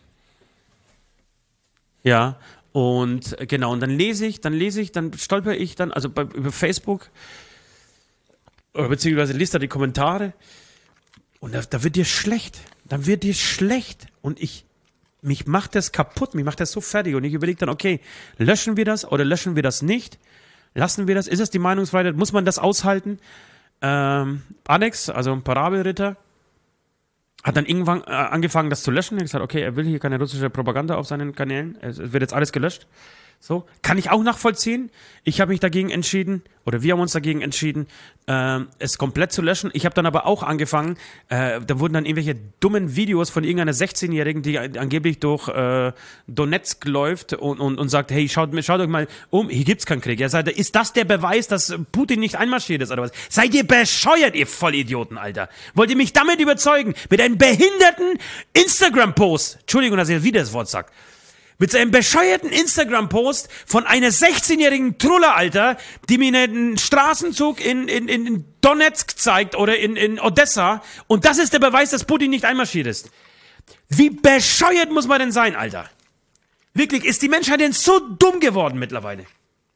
Ja, und genau, und dann lese ich, dann lese ich, dann stolper ich dann, also bei, über Facebook, oder beziehungsweise liest da die Kommentare und da, da wird dir schlecht, dann wird dir schlecht und ich, mich macht das kaputt, mich macht das so fertig und ich überlege dann, okay, löschen wir das oder löschen wir das nicht? Lassen wir das? Ist es die Meinungsfreiheit? Muss man das aushalten? Ähm, Alex, also ein Parabelritter, hat dann irgendwann äh, angefangen, das zu löschen. Er hat gesagt, okay, er will hier keine russische Propaganda auf seinen Kanälen. Es, es wird jetzt alles gelöscht. So, kann ich auch nachvollziehen. Ich habe mich dagegen entschieden, oder wir haben uns dagegen entschieden, äh, es komplett zu löschen. Ich habe dann aber auch angefangen, äh, da wurden dann irgendwelche dummen Videos von irgendeiner sechzehnjährigen, die angeblich durch äh, Donetsk läuft und, und, und sagt, hey, schaut, schaut euch mal um, hier gibt's keinen Krieg. Er sagt, ist das der Beweis, dass Putin nicht einmarschiert ist oder was? Seid ihr bescheuert, ihr Vollidioten, Alter? Wollt ihr mich damit überzeugen? Mit einem behinderten Instagram-Post, Entschuldigung, dass ich wieder das Wort sage, Mit seinem bescheuerten Instagram-Post von einer sechzehnjährigen Truller, Alter, die mir einen Straßenzug in, in, in Donetsk zeigt oder in, in Odessa. Und das ist der Beweis, dass Putin nicht einmarschiert ist. Wie bescheuert muss man denn sein, Alter? Wirklich, ist die Menschheit denn so dumm geworden mittlerweile?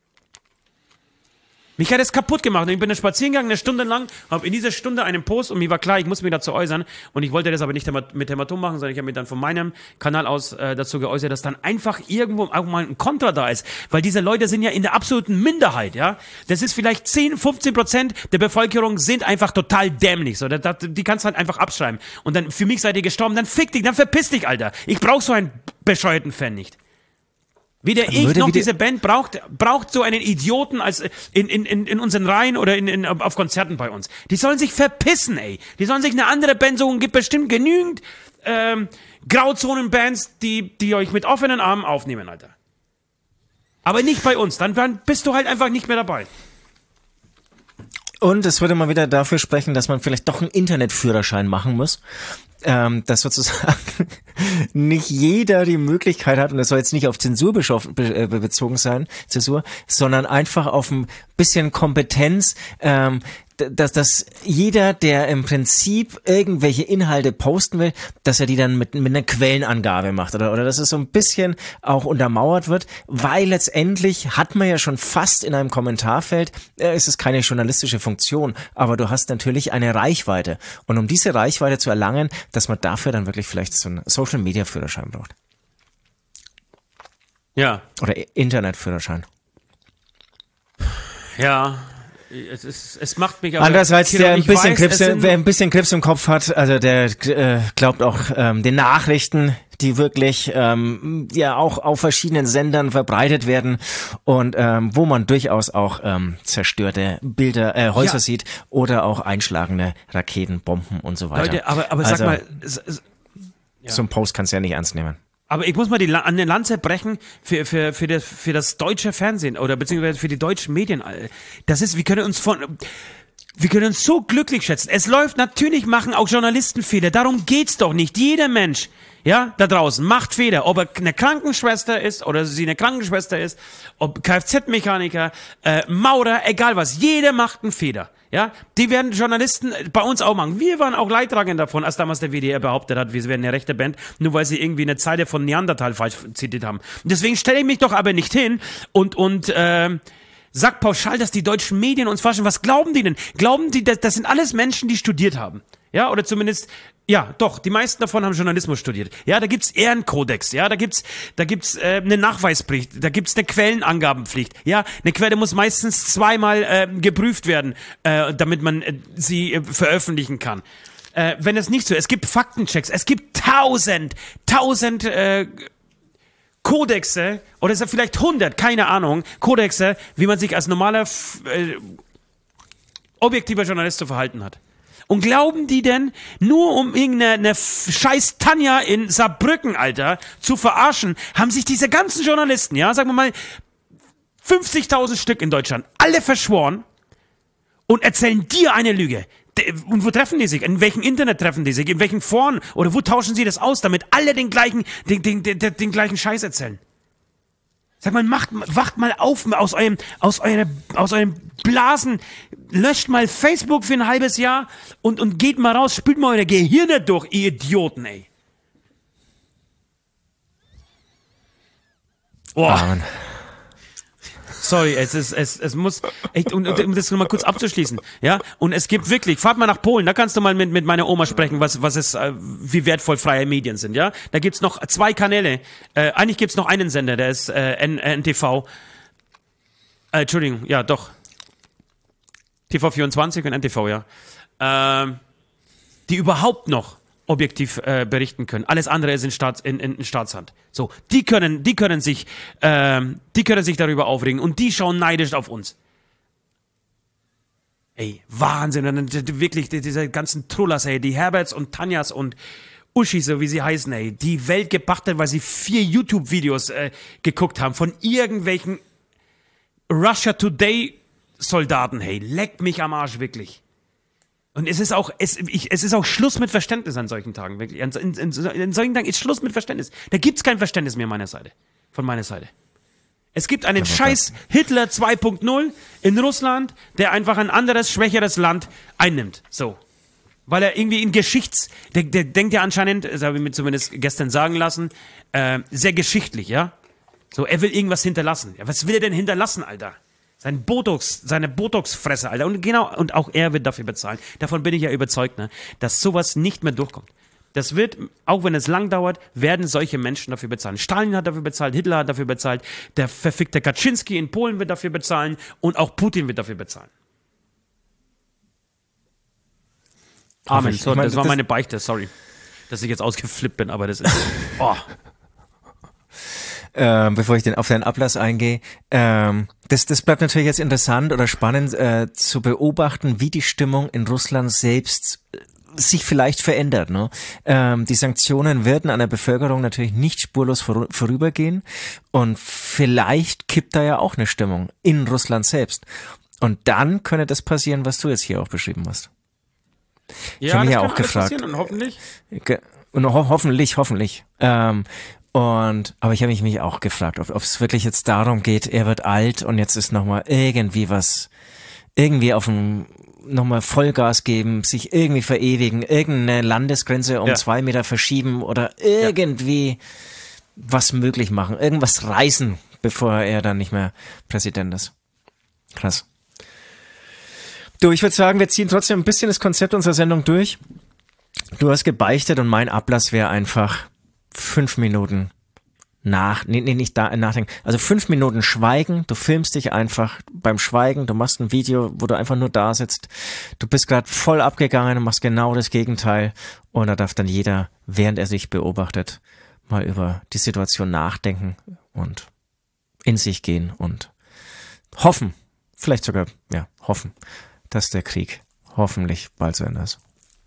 Mich hat es kaputt gemacht. Und ich bin dann spazieren gegangen, eine Stunde lang, habe in dieser Stunde einen Post und mir war klar, ich muss mich dazu äußern. Und ich wollte das aber nicht mit Hämatom machen, sondern ich habe mich dann von meinem Kanal aus äh, dazu geäußert, dass dann einfach irgendwo auch mal ein Kontra da ist. Weil diese Leute sind ja in der absoluten Minderheit, ja. Das ist vielleicht zehn, fünfzehn Prozent der Bevölkerung sind einfach total dämlich. So, das, das, die kannst du halt einfach abschreiben. Und dann, für mich seid ihr gestorben, dann fick dich, dann verpiss dich, Alter. Ich brauch so einen bescheuerten Fan nicht. Weder ich noch diese Band braucht, braucht so einen Idioten als in, in, in, in unseren Reihen oder in, in, auf Konzerten bei uns. Die sollen sich verpissen, ey. Die sollen sich eine andere Band suchen. Gibt bestimmt genügend ähm, Grauzonen-Bands, die, die euch mit offenen Armen aufnehmen, Alter. Aber nicht bei uns. Dann, dann bist du halt einfach nicht mehr dabei. Und es würde mal wieder dafür sprechen, dass man vielleicht doch einen Internetführerschein machen muss. Ähm, dass sozusagen nicht jeder die Möglichkeit hat, und das soll jetzt nicht auf Zensur beschof, be, äh, bezogen sein, Zensur, sondern einfach auf ein bisschen Kompetenz, ähm, dass, dass jeder, der im Prinzip irgendwelche Inhalte posten will, dass er die dann mit, mit einer Quellenangabe macht oder, oder dass es so ein bisschen auch untermauert wird, weil letztendlich hat man ja schon fast in einem Kommentarfeld, äh, ist es keine journalistische Funktion, aber du hast natürlich eine Reichweite. Und um diese Reichweite zu erlangen, dass man dafür dann wirklich vielleicht so einen Social-Media-Führerschein braucht. Ja. Oder Internetführerschein. Ja. Es, ist, es macht mich aber... Andererseits, der ein bisschen, weiß, Krebs, wer ein bisschen Krebs im Kopf hat, also der äh, glaubt auch ähm, den Nachrichten, die wirklich ähm, ja auch auf verschiedenen Sendern verbreitet werden und ähm, wo man durchaus auch ähm, zerstörte Bilder, äh, Häuser ja. sieht oder auch einschlagende Raketen, Bomben und so weiter. Leute, aber, aber also, sag mal... Es, es, ja. So ein Post kannst du ja nicht ernst nehmen. Aber ich muss mal die, an den Lanze brechen für, für, für, das, für das deutsche Fernsehen oder beziehungsweise für die deutschen Medien. Das ist, wir können uns von, wir können uns so glücklich schätzen. Es läuft, natürlich machen auch Journalisten Fehler. Darum geht's doch nicht. Jeder Mensch, ja, da draußen macht Fehler. Ob er eine Krankenschwester ist oder sie eine Krankenschwester ist, ob Kfz-Mechaniker, äh, Maurer, egal was. Jeder macht einen Fehler. Ja, die werden Journalisten bei uns auch machen. Wir waren auch leidtragend davon, als damals der W D R behauptet hat, wir wären eine rechte Band, nur weil sie irgendwie eine Zeile von Neandertal falsch zitiert haben. Und deswegen stelle ich mich doch aber nicht hin und, und, äh, sag pauschal, dass die deutschen Medien uns verarschen. Was glauben die denn? Glauben die, das, das sind alles Menschen, die studiert haben? Ja, oder zumindest, ja, doch, die meisten davon haben Journalismus studiert. Ja, da gibt's Ehrenkodex, ja, da gibt's, da gibt's äh, eine Nachweispflicht, da gibt's eine Quellenangabenpflicht. Ja, eine Quelle muss meistens zweimal äh, geprüft werden, äh, damit man äh, sie äh, veröffentlichen kann. Äh, wenn es nicht so ist, es gibt Faktenchecks, es gibt tausend, tausend äh, Kodexe, oder ist es vielleicht hundert, keine Ahnung, Kodexe, wie man sich als normaler, äh, objektiver Journalist zu verhalten hat. Und glauben die denn, nur um irgendeine scheiß Tanja in Saarbrücken, Alter, zu verarschen, haben sich diese ganzen Journalisten, ja, sagen wir mal, fünfzigtausend Stück in Deutschland, alle verschworen und erzählen dir eine Lüge. Und wo treffen die sich? In welchem Internet treffen die sich? In welchen Foren? Oder wo tauschen sie das aus, damit alle den gleichen, den, den, den, den gleichen Scheiß erzählen? Sag mal, macht, wacht mal auf aus eurem, aus eurem, aus eurem Blasen, löscht mal Facebook für ein halbes Jahr und, und geht mal raus, spült mal eure Gehirne durch, ihr Idioten, ey. Boah. Sorry, es ist, es, es muss, echt, und, und um das nochmal kurz abzuschließen, ja, und es gibt wirklich, fahrt mal nach Polen, da kannst du mal mit, mit meiner Oma sprechen, was, was es, äh, wie wertvoll freie Medien sind, ja, da gibt's noch zwei Kanäle, äh, eigentlich gibt's noch einen Sender, der ist, äh, N T V, äh, Entschuldigung, ja, doch, T V vierundzwanzig und N T V, ja, äh, die überhaupt noch objektiv äh, berichten können. Alles andere ist in, Staats, in, in, in Staatshand. So, die können, die können sich, ähm, die können sich darüber aufregen und die schauen neidisch auf uns. Ey, Wahnsinn! Und dann wirklich diese ganzen Trullers, ey, die Herberts und Tanjas und Uschis, so wie sie heißen, ey, die Welt gepachtet, weil sie vier YouTube-Videos äh, geguckt haben von irgendwelchen Russia Today Soldaten. Hey, leckt mich am Arsch wirklich. Und es ist auch, es, ich, es ist auch Schluss mit Verständnis an solchen Tagen, wirklich. In, in, in, in solchen Tagen ist Schluss mit Verständnis. Da gibt's kein Verständnis mehr an meiner Seite. von meiner Seite. Es gibt einen scheiß Hitler zwei Punkt null in Russland, der einfach ein anderes, schwächeres Land einnimmt. So. Weil er irgendwie in Geschichts... Der, der denkt ja anscheinend, das habe ich mir zumindest gestern sagen lassen, äh, sehr geschichtlich, ja? So, er will irgendwas hinterlassen. Ja, was will er denn hinterlassen, Alter? Sein Botox, seine Botox-Fresse, Alter. Und genau, und auch er wird dafür bezahlen. Davon bin ich ja überzeugt, ne? Dass sowas nicht mehr durchkommt. Das wird, auch wenn es lang dauert, werden solche Menschen dafür bezahlen. Stalin hat dafür bezahlt, Hitler hat dafür bezahlt, der verfickte Kaczynski in Polen wird dafür bezahlen und auch Putin wird dafür bezahlen. Amen. So, ich mein, das war das meine Beichte, sorry, dass ich jetzt ausgeflippt bin, aber das ist... Oh. Ähm, bevor ich den, auf deinen Ablass eingehe, ähm, das, das bleibt natürlich jetzt interessant oder spannend äh, zu beobachten, wie die Stimmung in Russland selbst sich vielleicht verändert. Ne? Ähm, die Sanktionen werden an der Bevölkerung natürlich nicht spurlos vor, vorübergehen und vielleicht kippt da ja auch eine Stimmung in Russland selbst. Und dann könnte das passieren, was du jetzt hier auch beschrieben hast. Ich Ja, habe mich das ja kann auch alles gefragt. passieren und hoffentlich. Ge- Und ho- hoffentlich, hoffentlich. Ähm, und aber ich habe mich, mich auch gefragt, ob es wirklich jetzt darum geht, er wird alt und jetzt ist nochmal irgendwie was, irgendwie auf dem nochmal Vollgas geben, sich irgendwie verewigen, irgendeine Landesgrenze um Ja. zwei Meter verschieben oder irgendwie ja. was möglich machen, irgendwas reißen, bevor er dann nicht mehr Präsident ist. Krass. Du, ich würde sagen, wir ziehen trotzdem ein bisschen das Konzept unserer Sendung durch. Du hast gebeichtet und mein Ablass wäre einfach fünf Minuten nach, nee, nee, nicht da, nachdenken. Also fünf Minuten schweigen, du filmst dich einfach beim Schweigen, du machst ein Video, wo du einfach nur da sitzt. Du bist gerade voll abgegangen und machst genau das Gegenteil. Und da darf dann jeder, während er sich beobachtet, mal über die Situation nachdenken und in sich gehen und hoffen, vielleicht sogar, ja, hoffen, dass der Krieg hoffentlich bald zu Ende ist.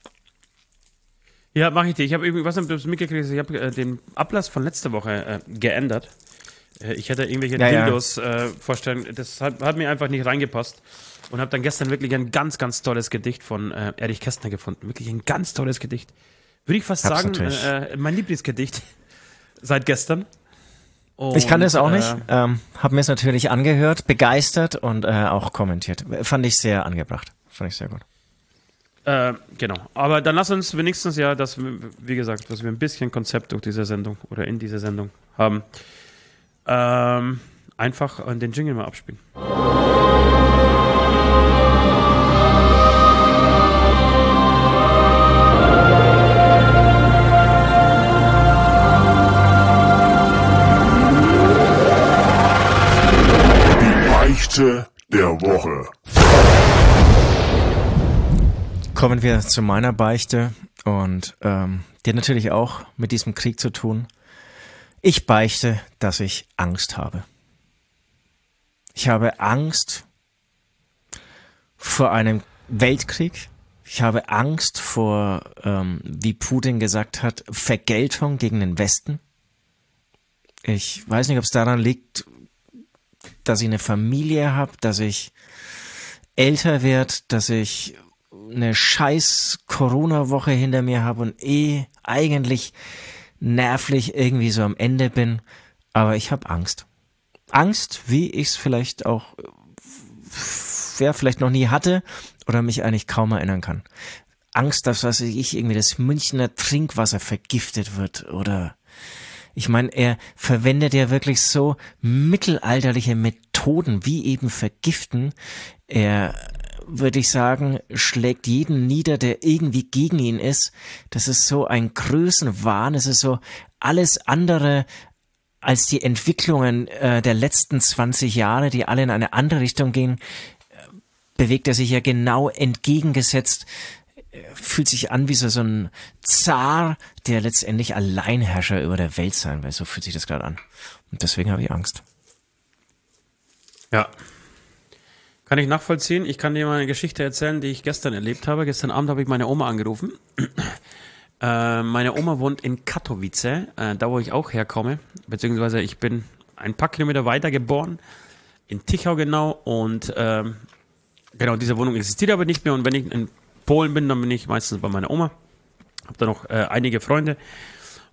Ja, mache ich dir. Ich habe irgendwie, was hast du mitgekriegt? Ich habe äh, den Ablass von letzter Woche äh, geändert. Äh, ich hätte irgendwelche ja, Dildos äh, vorstellen. Das hat, hat mir einfach nicht reingepasst. Und habe dann gestern wirklich ein ganz, ganz tolles Gedicht von äh, Erich Kästner gefunden. Wirklich ein ganz tolles Gedicht. Würde ich fast Hab's sagen, äh, mein Lieblingsgedicht seit gestern. Und, ich kann das auch äh, nicht. Ähm, habe mir es natürlich angehört, begeistert und äh, auch kommentiert. Fand ich sehr angebracht. Fand ich sehr gut. Äh, genau. Aber dann lass uns wenigstens ja, dass wir, wie gesagt, dass wir ein bisschen Konzept durch diese Sendung oder in dieser Sendung haben. Ähm, einfach den Jingle mal abspielen. Die Beichte der Woche. Kommen wir zu meiner Beichte und ähm, die hat natürlich auch mit diesem Krieg zu tun. Ich beichte, dass ich Angst habe. Ich habe Angst vor einem Weltkrieg. Ich habe Angst vor, ähm, wie Putin gesagt hat, Vergeltung gegen den Westen. Ich weiß nicht, ob es daran liegt, dass ich eine Familie habe, dass ich älter werde, dass ich eine scheiß Corona-Woche hinter mir habe und eh eigentlich nervlich irgendwie so am Ende bin, aber ich habe Angst. Angst, wie ich es vielleicht auch, ja, vielleicht noch nie hatte oder mich eigentlich kaum erinnern kann. Angst, dass, was weiß ich, irgendwie das Münchner Trinkwasser vergiftet wird oder ich meine, er verwendet ja wirklich so mittelalterliche Methoden wie eben Vergiften. Er, würde ich sagen, schlägt jeden nieder, der irgendwie gegen ihn ist. Das ist so ein Größenwahn. Es ist so alles andere als die Entwicklungen äh, der letzten zwanzig Jahre, die alle in eine andere Richtung gehen, bewegt er sich ja genau entgegengesetzt. Fühlt sich an wie so, so ein Zar, der letztendlich Alleinherrscher über der Welt sein will. So fühlt sich das gerade an. Und deswegen habe ich Angst. Ja. Kann ich nachvollziehen. Ich kann dir mal eine Geschichte erzählen, die ich gestern erlebt habe. Gestern Abend habe ich meine Oma angerufen. äh, meine Oma wohnt in Katowice, äh, da wo ich auch herkomme. Beziehungsweise ich bin ein paar Kilometer weiter geboren, in Tichau genau. Und ähm, genau, diese Wohnung existiert aber nicht mehr. Und wenn ich in Polen bin, dann bin ich meistens bei meiner Oma. Habe da noch äh, einige Freunde.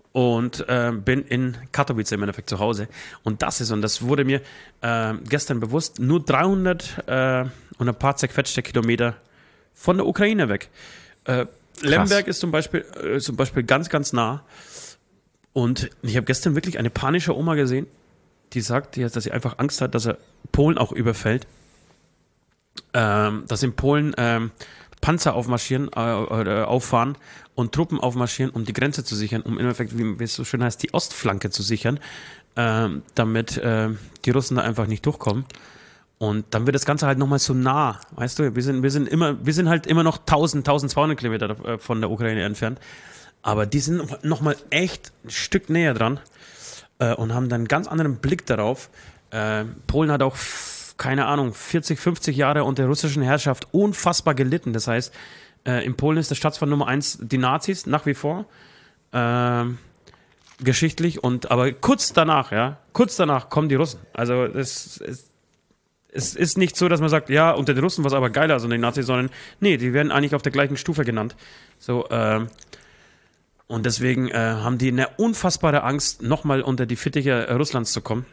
und äh, bin in Katowice im Endeffekt zu Hause. Und das ist, und das wurde mir äh, gestern bewusst, nur dreihundert äh, und ein paar zerquetschte Kilometer von der Ukraine weg. Äh, Lemberg ist zum Beispiel, äh, zum Beispiel ganz, ganz nah. Und ich habe gestern wirklich eine panische Oma gesehen, die sagt, dass sie einfach Angst hat, dass er Polen auch überfällt. Ähm, dass in Polen ähm, Panzer aufmarschieren, äh, auffahren und Truppen aufmarschieren, um die Grenze zu sichern, um im Endeffekt, wie es so schön heißt, die Ostflanke zu sichern, äh, damit äh, die Russen da einfach nicht durchkommen. Und dann wird das Ganze halt nochmal so nah, weißt du, wir sind, wir sind immer, wir sind halt immer noch tausend, tausendzweihundert Kilometer von der Ukraine entfernt, aber die sind nochmal echt ein Stück näher dran äh, und haben dann einen ganz anderen Blick darauf. Äh, Polen hat auch keine Ahnung, vierzig, fünfzig Jahre unter der russischen Herrschaft unfassbar gelitten. Das heißt, äh, in Polen ist der Staatsfeind Nummer eins die Nazis, nach wie vor. Äh, geschichtlich. Und aber kurz danach, ja, kurz danach kommen die Russen. Also es, es, es ist nicht so, dass man sagt, ja, unter den Russen war es aber geiler als unter den Nazis, sondern nee, die werden eigentlich auf der gleichen Stufe genannt. So, äh, und deswegen äh, haben die eine unfassbare Angst, nochmal unter die Fittiche Russlands zu kommen.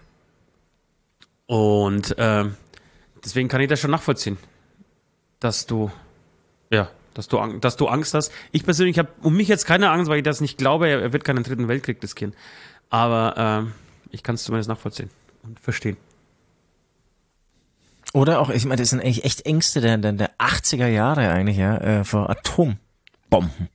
Und äh, deswegen kann ich das schon nachvollziehen, dass du, ja, dass du, dass du Angst hast. Ich persönlich habe um mich jetzt keine Angst, weil ich das nicht glaube, er wird keinen dritten Weltkrieg riskieren. Aber äh, ich kann es zumindest nachvollziehen und verstehen. Oder auch, ich meine, das sind eigentlich echt Ängste der, der, der achtziger Jahre eigentlich, ja, äh, vor Atombomben.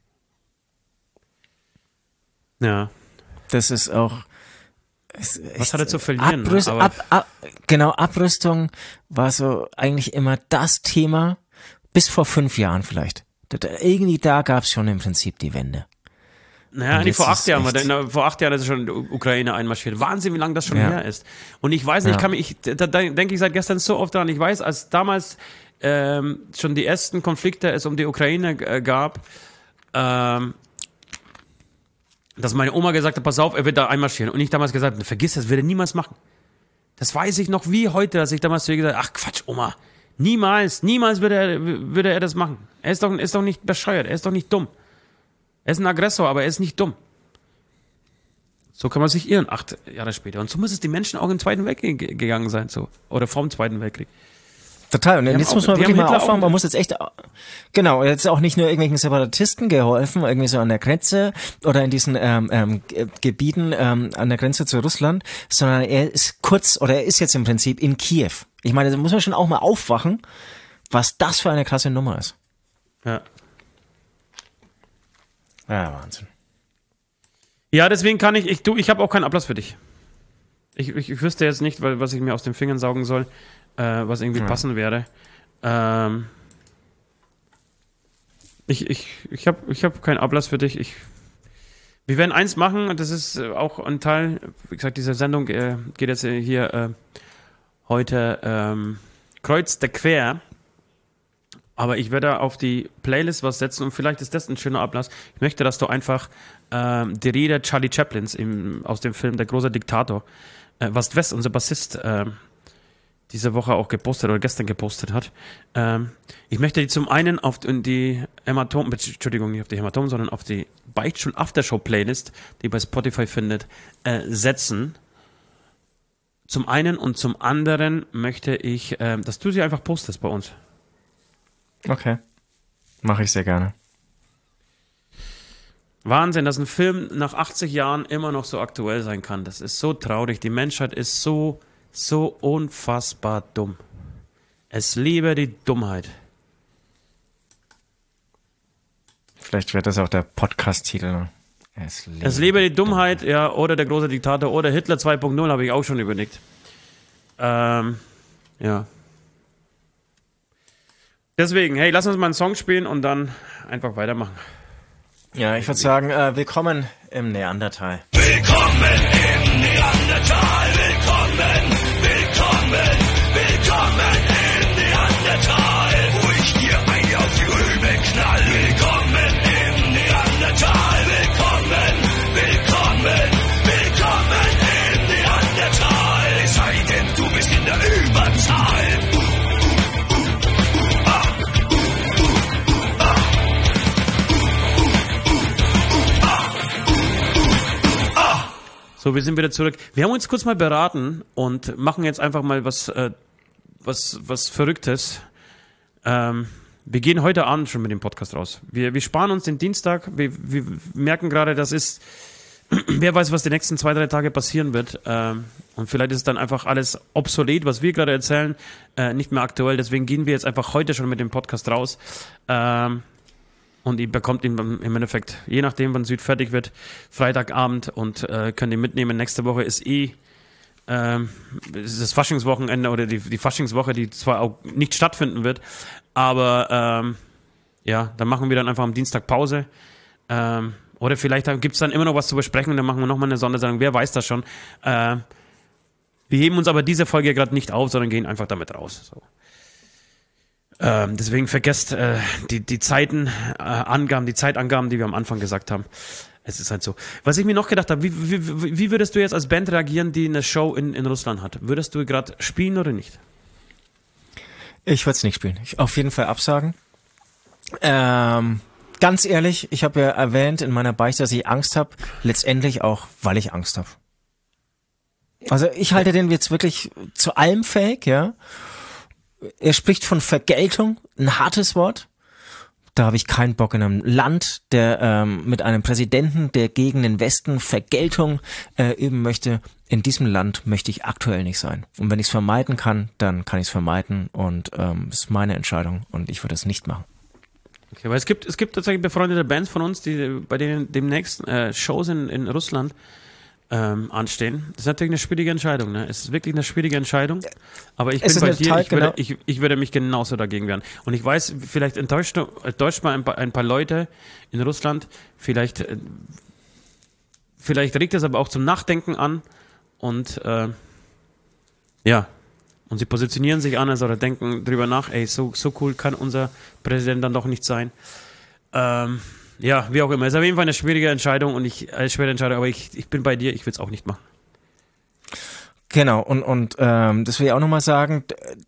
Ja. Das ist auch... Was hat er zu verlieren? Abrüst, aber ab, ab, genau, Abrüstung war so eigentlich immer das Thema, bis vor fünf Jahren vielleicht. Da, irgendwie da gab es schon im Prinzip die Wende. Naja, nicht vor acht Jahren, weil vor acht Jahren ist schon die Ukraine einmarschiert. Wahnsinn, wie lange das schon ja. her ist. Und ich weiß nicht, ja. ich kann mich, ich, da denke ich seit gestern so oft dran. Ich weiß, als damals ähm, schon die ersten Konflikte es um die Ukraine äh, gab, ähm, dass meine Oma gesagt hat, pass auf, er wird da einmarschieren. Und ich damals gesagt habe, vergiss das, wird er niemals machen. Das weiß ich noch wie heute, dass ich damals zu ihr gesagt habe, ach Quatsch, Oma, niemals, niemals würde er, würde er das machen. Er ist doch, ist doch nicht bescheuert, er ist doch nicht dumm. Er ist ein Aggressor, aber er ist nicht dumm. So kann man sich irren, acht Jahre später. Und so muss es die Menschen auch im Zweiten Weltkrieg gegangen sein, so. Oder vom Zweiten Weltkrieg. Total. Und jetzt auch, muss man wirklich mal aufwachen, man muss jetzt echt, genau, jetzt auch nicht nur irgendwelchen Separatisten geholfen, irgendwie so an der Grenze oder in diesen ähm, ähm, Gebieten ähm, an der Grenze zu Russland, sondern er ist kurz, oder er ist jetzt im Prinzip in Kiew. Ich meine, da muss man schon auch mal aufwachen, was das für eine krasse Nummer ist. Ja. Ja, Wahnsinn. Ja, deswegen kann ich, ich du, ich habe auch keinen Ablass für dich. Ich, ich, ich wüsste jetzt nicht, weil, was ich mir aus den Fingern saugen soll. Was irgendwie ja. passen wäre. Ähm ich ich, ich habe ich hab keinen Ablass für dich. Ich, wir werden eins machen, und das ist auch ein Teil, wie gesagt, diese Sendung äh, geht jetzt hier äh, heute ähm, kreuz der quer. Aber ich werde auf die Playlist was setzen und vielleicht ist das ein schöner Ablass. Ich möchte, dass du einfach ähm, die Rede Charlie Chaplins im, aus dem Film Der große Diktator, äh, was West, unser Bassist, äh, diese Woche auch gepostet oder gestern gepostet hat. Ähm, ich möchte die zum einen auf die Hämatom, Entschuldigung, nicht auf die Hämatom, sondern auf die Beichtstuhl Aftershow Playlist, die bei Spotify findet, äh, setzen. Zum einen und zum anderen möchte ich, äh, dass du sie einfach postest bei uns. Okay. Mache ich sehr gerne. Wahnsinn, dass ein Film nach achtzig Jahren immer noch so aktuell sein kann. Das ist so traurig. Die Menschheit ist so So unfassbar dumm. Es liebe die Dummheit. Vielleicht wird das auch der Podcast-Titel. Es liebe, es liebe die Dummheit, Dummheit, ja, oder der große Diktator, oder Hitler zwei Punkt null, habe ich auch schon überlegt. Ähm, ja. Deswegen, hey, lass uns mal einen Song spielen und dann einfach weitermachen. Ja, ich würde sagen, äh, willkommen im Neandertal. Willkommen im Neandertal, willkommen, willkommen, willkommen im Neandertal, wo ich dir ein auf die Rübe knall. Willkommen im Neandertal, willkommen, willkommen, willkommen im Neandertal. Es sei denn, du bist in der Überzahl. So, wir sind wieder zurück. Wir haben uns kurz mal beraten und machen jetzt einfach mal was, äh, was, was Verrücktes. Ähm, wir gehen heute Abend schon mit dem Podcast raus. Wir, wir sparen uns den Dienstag. Wir, wir merken gerade, das ist, wer weiß, was die nächsten zwei, drei Tage passieren wird. Ähm, und vielleicht ist dann einfach alles obsolet, was wir gerade erzählen, äh, nicht mehr aktuell. Deswegen gehen wir jetzt einfach heute schon mit dem Podcast raus. Ähm, Und ihr bekommt ihn im Endeffekt, je nachdem, wann Süd fertig wird, Freitagabend und äh, könnt ihn mitnehmen. Nächste Woche ist eh ähm, ist das Faschingswochenende oder die, die Faschingswoche, die zwar auch nicht stattfinden wird, aber ähm, ja, dann machen wir dann einfach am Dienstag Pause. Ähm, oder vielleicht gibt es dann immer noch was zu besprechen und dann machen wir nochmal eine Sondersendung. Wer weiß das schon. Äh, wir heben uns aber diese Folge gerade nicht auf, sondern gehen einfach damit raus. So. Ähm, deswegen vergesst äh, die, die Zeiten, äh, Angaben, die Zeitangaben, die wir am Anfang gesagt haben. Es ist halt so. Was ich mir noch gedacht habe, wie, wie, wie würdest du jetzt als Band reagieren, die eine Show in, in Russland hat? Würdest du gerade spielen oder nicht? Ich würde es nicht spielen. Ich auf jeden Fall absagen. Ähm, ganz ehrlich, ich habe ja erwähnt in meiner Beichte, dass ich Angst habe. Letztendlich auch, weil ich Angst habe. Also ich halte den jetzt wirklich zu allem fähig, ja. Er spricht von Vergeltung, ein hartes Wort. Da habe ich keinen Bock in einem Land, der ähm, mit einem Präsidenten, der gegen den Westen Vergeltung äh, üben möchte. In diesem Land möchte ich aktuell nicht sein. Und wenn ich es vermeiden kann, dann kann ich es vermeiden. Und ähm, das ist meine Entscheidung und ich würde es nicht machen. Okay, weil es gibt, es gibt tatsächlich befreundete Bands von uns, die bei denen demnächst äh, Shows in, in Russland Ähm, anstehen. Das ist natürlich eine schwierige Entscheidung. Ne? Es ist wirklich eine schwierige Entscheidung. Aber ich es bin bei dir, Teil, ich würde, genau. ich, ich würde mich genauso dagegen wehren. Und ich weiß, vielleicht enttäuscht, enttäuscht mal ein paar, ein paar Leute in Russland. Vielleicht, äh, vielleicht regt es aber auch zum Nachdenken an. Und äh, ja, und sie positionieren sich anders oder denken drüber nach, ey, so, so cool kann unser Präsident dann doch nicht sein. Ähm, Ja, wie auch immer. Es ist auf jeden Fall eine schwierige Entscheidung und ich, eine schwere Entscheidung, aber ich, ich bin bei dir, ich will es auch nicht machen. Genau, und, und ähm, das will ich auch nochmal sagen,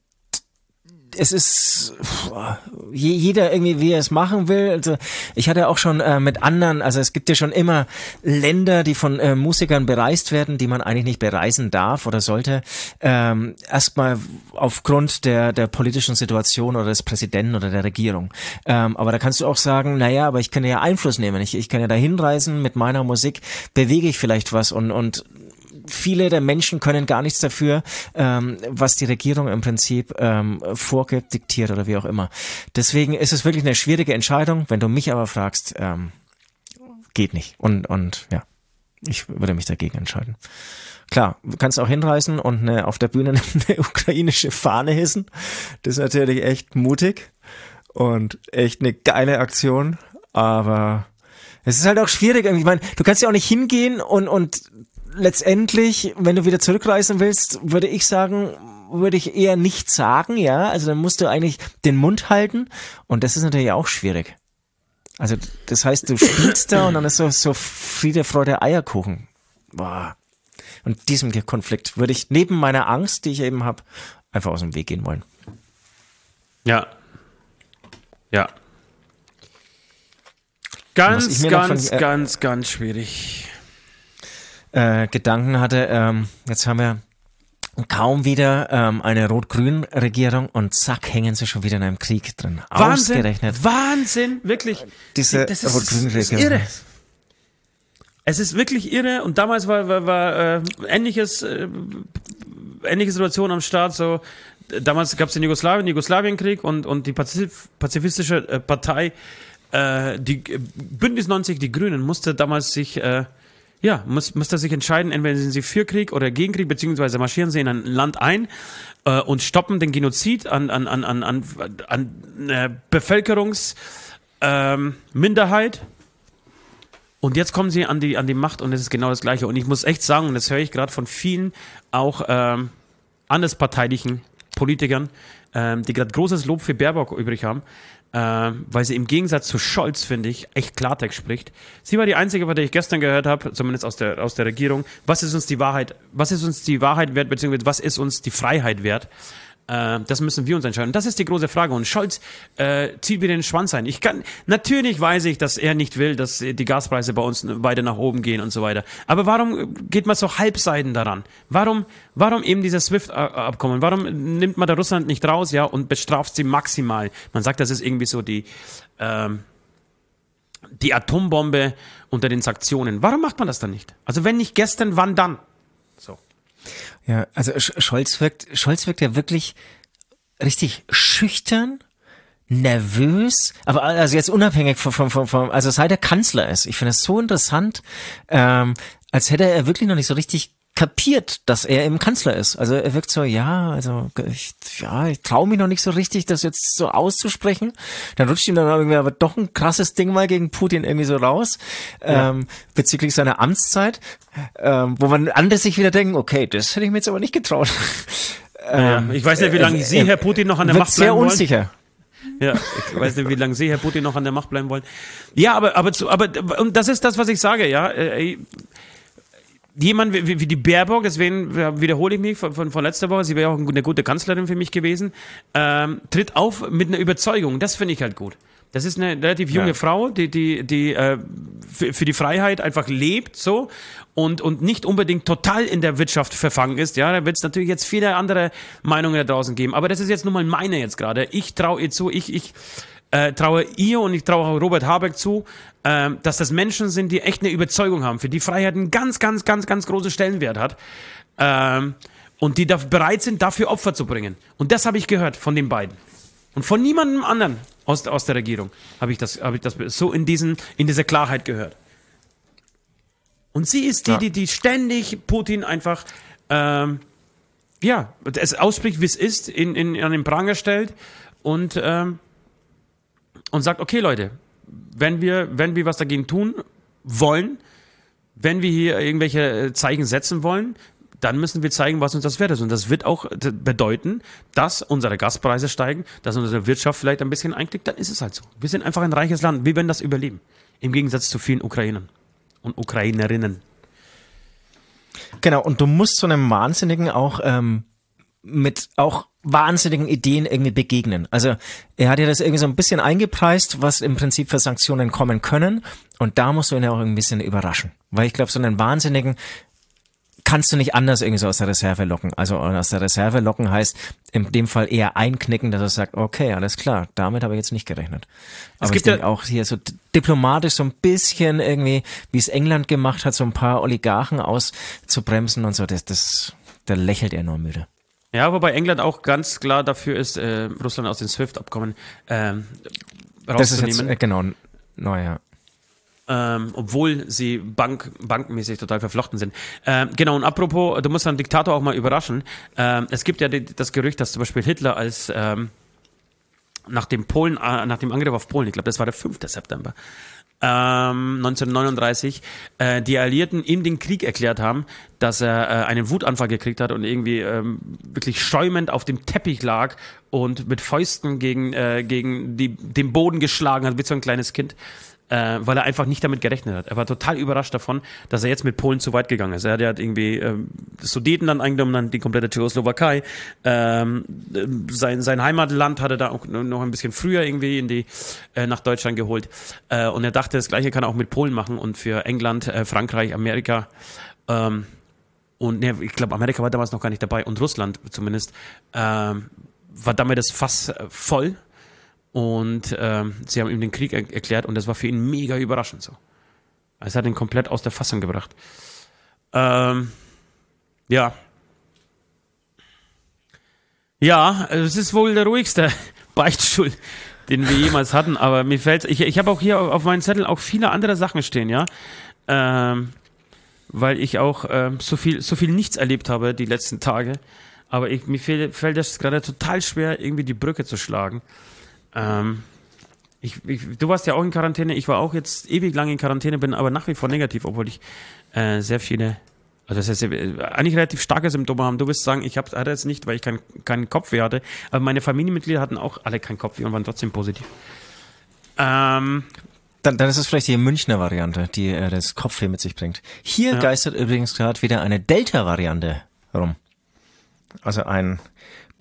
es ist jeder irgendwie, wie er es machen will. Also ich hatte auch schon äh, mit anderen, also es gibt ja schon immer Länder, die von äh, Musikern bereist werden, die man eigentlich nicht bereisen darf oder sollte. Ähm, erstmal aufgrund der der politischen Situation oder des Präsidenten oder der Regierung. Ähm, aber da kannst du auch sagen, naja, aber ich kann ja Einfluss nehmen. Ich, ich kann ja da hinreisen mit meiner Musik, bewege ich vielleicht was und und viele der Menschen können gar nichts dafür, ähm, was die Regierung im Prinzip ähm, vorgibt, diktiert oder wie auch immer. Deswegen ist es wirklich eine schwierige Entscheidung. Wenn du mich aber fragst, ähm, geht nicht. Und und ja, ich würde mich dagegen entscheiden. Klar, du kannst auch hinreisen und eine, auf der Bühne eine ukrainische Fahne hissen. Das ist natürlich echt mutig und echt eine geile Aktion. Aber es ist halt auch schwierig. Ich meine, du kannst ja auch nicht hingehen und und letztendlich, wenn du wieder zurückreisen willst, würde ich sagen, würde ich eher nichts sagen, ja. Also dann musst du eigentlich den Mund halten und das ist natürlich auch schwierig. Also das heißt, du spielst da und dann ist so, so Friede, Freude, Eierkuchen. Boah. Und diesem Konflikt würde ich neben meiner Angst, die ich eben habe, einfach aus dem Weg gehen wollen. Ja. Ja. Ganz, ganz, von, äh, ganz, ganz schwierig. Äh, Gedanken hatte, ähm, jetzt haben wir kaum wieder ähm, eine Rot-Grün-Regierung und zack, hängen sie schon wieder in einem Krieg drin. Wahnsinn, Ausgerechnet. Rotgrün, wirklich. Diese das ist, Rot-Grün-Regierung. das ist irre. Es ist wirklich irre und damals war, war, war äh, ähnliches, äh, ähnliche Situation am Start, so damals gab es den Jugoslawien, Jugoslawienkrieg und, und die Pazif pazifistische äh, Partei, äh, die äh, Bündnis neunzig, die Grünen, musste damals sich äh, Ja, muss, muss das sich entscheiden, entweder sind sie für Krieg oder gegen Krieg, beziehungsweise marschieren sie in ein Land ein äh, und stoppen den Genozid an, an, an, an, an, an äh, Bevölkerungsminderheit. Ähm, und jetzt kommen sie an die, an die Macht und es ist genau das Gleiche. Und ich muss echt sagen, und das höre ich gerade von vielen auch ähm, andersparteilichen Politikern, ähm, die gerade großes Lob für Baerbock übrig haben, äh, weil sie im Gegensatz zu Scholz, finde ich, echt Klartext spricht. Sie war die einzige, von der ich gestern gehört habe, zumindest aus der, aus der Regierung, was ist uns die Wahrheit, was ist uns die Wahrheit wert, beziehungsweise was ist uns die Freiheit wert? Äh, das müssen wir uns entscheiden. Das ist die große Frage. Und Scholz äh, zieht wieder den Schwanz ein. Ich kann, natürlich weiß ich, dass er nicht will, dass die Gaspreise bei uns weiter nach oben gehen und so weiter. Aber warum geht man so halbseiden daran? Warum, warum eben dieses SWIFT-Abkommen? Warum nimmt man da Russland nicht raus, ja, und bestraft sie maximal? Man sagt, das ist irgendwie so die, ähm, die Atombombe unter den Sanktionen. Warum macht man das dann nicht? Also wenn nicht gestern, wann dann? So. Ja, also Scholz wirkt, Scholz wirkt ja wirklich richtig schüchtern, nervös, aber also jetzt unabhängig von, von, von, von also seit er Kanzler ist. Ich finde das so interessant, ähm, als hätte er wirklich noch nicht so richtig kapiert, dass er eben Kanzler ist. Also er wirkt so, ja, also ich, ja, ich traue mich noch nicht so richtig, das jetzt so auszusprechen. Dann rutscht ihm dann irgendwie aber doch ein krasses Ding mal gegen Putin irgendwie so raus, ja. ähm, bezüglich seiner Amtszeit, ähm, wo man andere sich wieder denken, okay, das hätte ich mir jetzt aber nicht getraut. ähm, ja, ich weiß nicht, wie lange äh, Sie, Herr Putin, noch an der Macht bleiben sehr wollen. Unsicher. Ja, ich weiß nicht, wie lange Sie, Herr Putin, noch an der Macht bleiben wollen. Ja, aber, aber, aber, und das ist das, was ich sage, ja, äh, jemand wie, wie die Baerbock, deswegen wiederhole ich mich von, von, von letzter Woche, sie wäre auch eine gute Kanzlerin für mich gewesen, ähm, tritt auf mit einer Überzeugung. Das finde ich halt gut. Das ist eine relativ junge ja. Frau, die, die, die äh, für, für die Freiheit einfach lebt, so, und, und nicht unbedingt total in der Wirtschaft verfangen ist. Ja, da wird es natürlich jetzt viele andere Meinungen da draußen geben. Aber das ist jetzt nun mal meine jetzt gerade. Ich traue ihr zu, ich, ich, Äh, traue ihr und ich traue auch Robert Habeck zu, äh, dass das Menschen sind, die echt eine Überzeugung haben, für die Freiheit einen ganz, ganz, ganz, ganz großen Stellenwert hat, äh, und die da bereit sind, dafür Opfer zu bringen. Und das habe ich gehört von den beiden. Und von niemandem anderen aus, aus der Regierung habe ich das, habe ich das so in diesen, in dieser Klarheit gehört. Und sie ist die, ja. die, die ständig Putin einfach, ähm, ja, es ausspricht, wie es ist, in, in, an den Pranger stellt und, ähm, und sagt, okay Leute, wenn wir, wenn wir was dagegen tun wollen, wenn wir hier irgendwelche Zeichen setzen wollen, dann müssen wir zeigen, was uns das wert ist. Und das wird auch bedeuten, dass unsere Gaspreise steigen, dass unsere Wirtschaft vielleicht ein bisschen einknickt, dann ist es halt so. Wir sind einfach ein reiches Land, wir werden das überleben. Im Gegensatz zu vielen Ukrainern und Ukrainerinnen. Genau, und du musst so einem Wahnsinnigen auch ähm, mit auch wahnsinnigen Ideen irgendwie begegnen. Also er hat ja das irgendwie so ein bisschen eingepreist, was im Prinzip für Sanktionen kommen können, und da musst du ihn ja auch ein bisschen überraschen. Weil ich glaube, so einen Wahnsinnigen kannst du nicht anders irgendwie so aus der Reserve locken. Also aus der Reserve locken heißt in dem Fall eher einknicken, dass er sagt, okay, alles klar, damit habe ich jetzt nicht gerechnet. Aber es gibt ich denke ja auch hier so diplomatisch so ein bisschen irgendwie, wie es England gemacht hat, so ein paar Oligarchen auszubremsen und so, das, das, da lächelt er nur müde. Ja, wobei England auch ganz klar dafür ist, äh, Russland aus dem SWIFT-Abkommen ähm, rauszunehmen. Das ist jetzt, äh, genau, neu, ja. Ähm, obwohl sie bank, bankmäßig total verflochten sind. Ähm, genau, und apropos, du musst einen Diktator auch mal überraschen. Ähm, es gibt ja die, das Gerücht, dass zum Beispiel Hitler als ähm, nach dem Polen, äh, nach dem Angriff auf Polen, ich glaube, das war der fünfte September, ähm, neunzehnhundertneununddreißig, äh, die Alliierten ihm den Krieg erklärt haben, dass er äh, einen Wutanfall gekriegt hat und irgendwie ähm, wirklich schäumend auf dem Teppich lag und mit Fäusten gegen, äh, gegen die, den Boden geschlagen hat, wie so ein kleines Kind. Äh, weil er einfach nicht damit gerechnet hat. Er war total überrascht davon, dass er jetzt mit Polen zu weit gegangen ist. Er hat ja irgendwie ähm, Sudeten dann eingenommen, dann die komplette Tschechoslowakei. Ähm, sein, sein Heimatland hat er da auch noch ein bisschen früher irgendwie in die, äh, nach Deutschland geholt. Äh, und er dachte, das Gleiche kann er auch mit Polen machen und für England, äh, Frankreich, Amerika ähm, und ne, ich glaube, Amerika war damals noch gar nicht dabei und Russland zumindest, ähm, war damit das Fass äh, voll. Und ähm, sie haben ihm den Krieg er- erklärt und das war für ihn mega überraschend so. Es hat ihn komplett aus der Fassung gebracht. Ähm, ja. Ja, es ist wohl der ruhigste Beichtstuhl, den wir jemals hatten, aber mir fällt, ich, ich habe auch hier auf meinem Zettel auch viele andere Sachen stehen, ja. Ähm, weil ich auch ähm, so viel, so viel nichts erlebt habe die letzten Tage. Aber ich, mir fällt, fällt das gerade total schwer, irgendwie die Brücke zu schlagen. Ähm, ich, ich, du warst ja auch in Quarantäne, ich war auch jetzt ewig lang in Quarantäne, bin aber nach wie vor negativ, obwohl ich äh, sehr viele, also das heißt, eigentlich relativ starke Symptome haben. Du wirst sagen, ich hab, hatte es nicht, weil ich keinen kein Kopfweh hatte, aber meine Familienmitglieder hatten auch alle keinen Kopfweh und waren trotzdem positiv. Ähm, Dann, dann ist es vielleicht die Münchner Variante, die äh, das Kopfweh mit sich bringt. Hier ja. geistert übrigens gerade wieder eine Delta-Variante rum. Also ein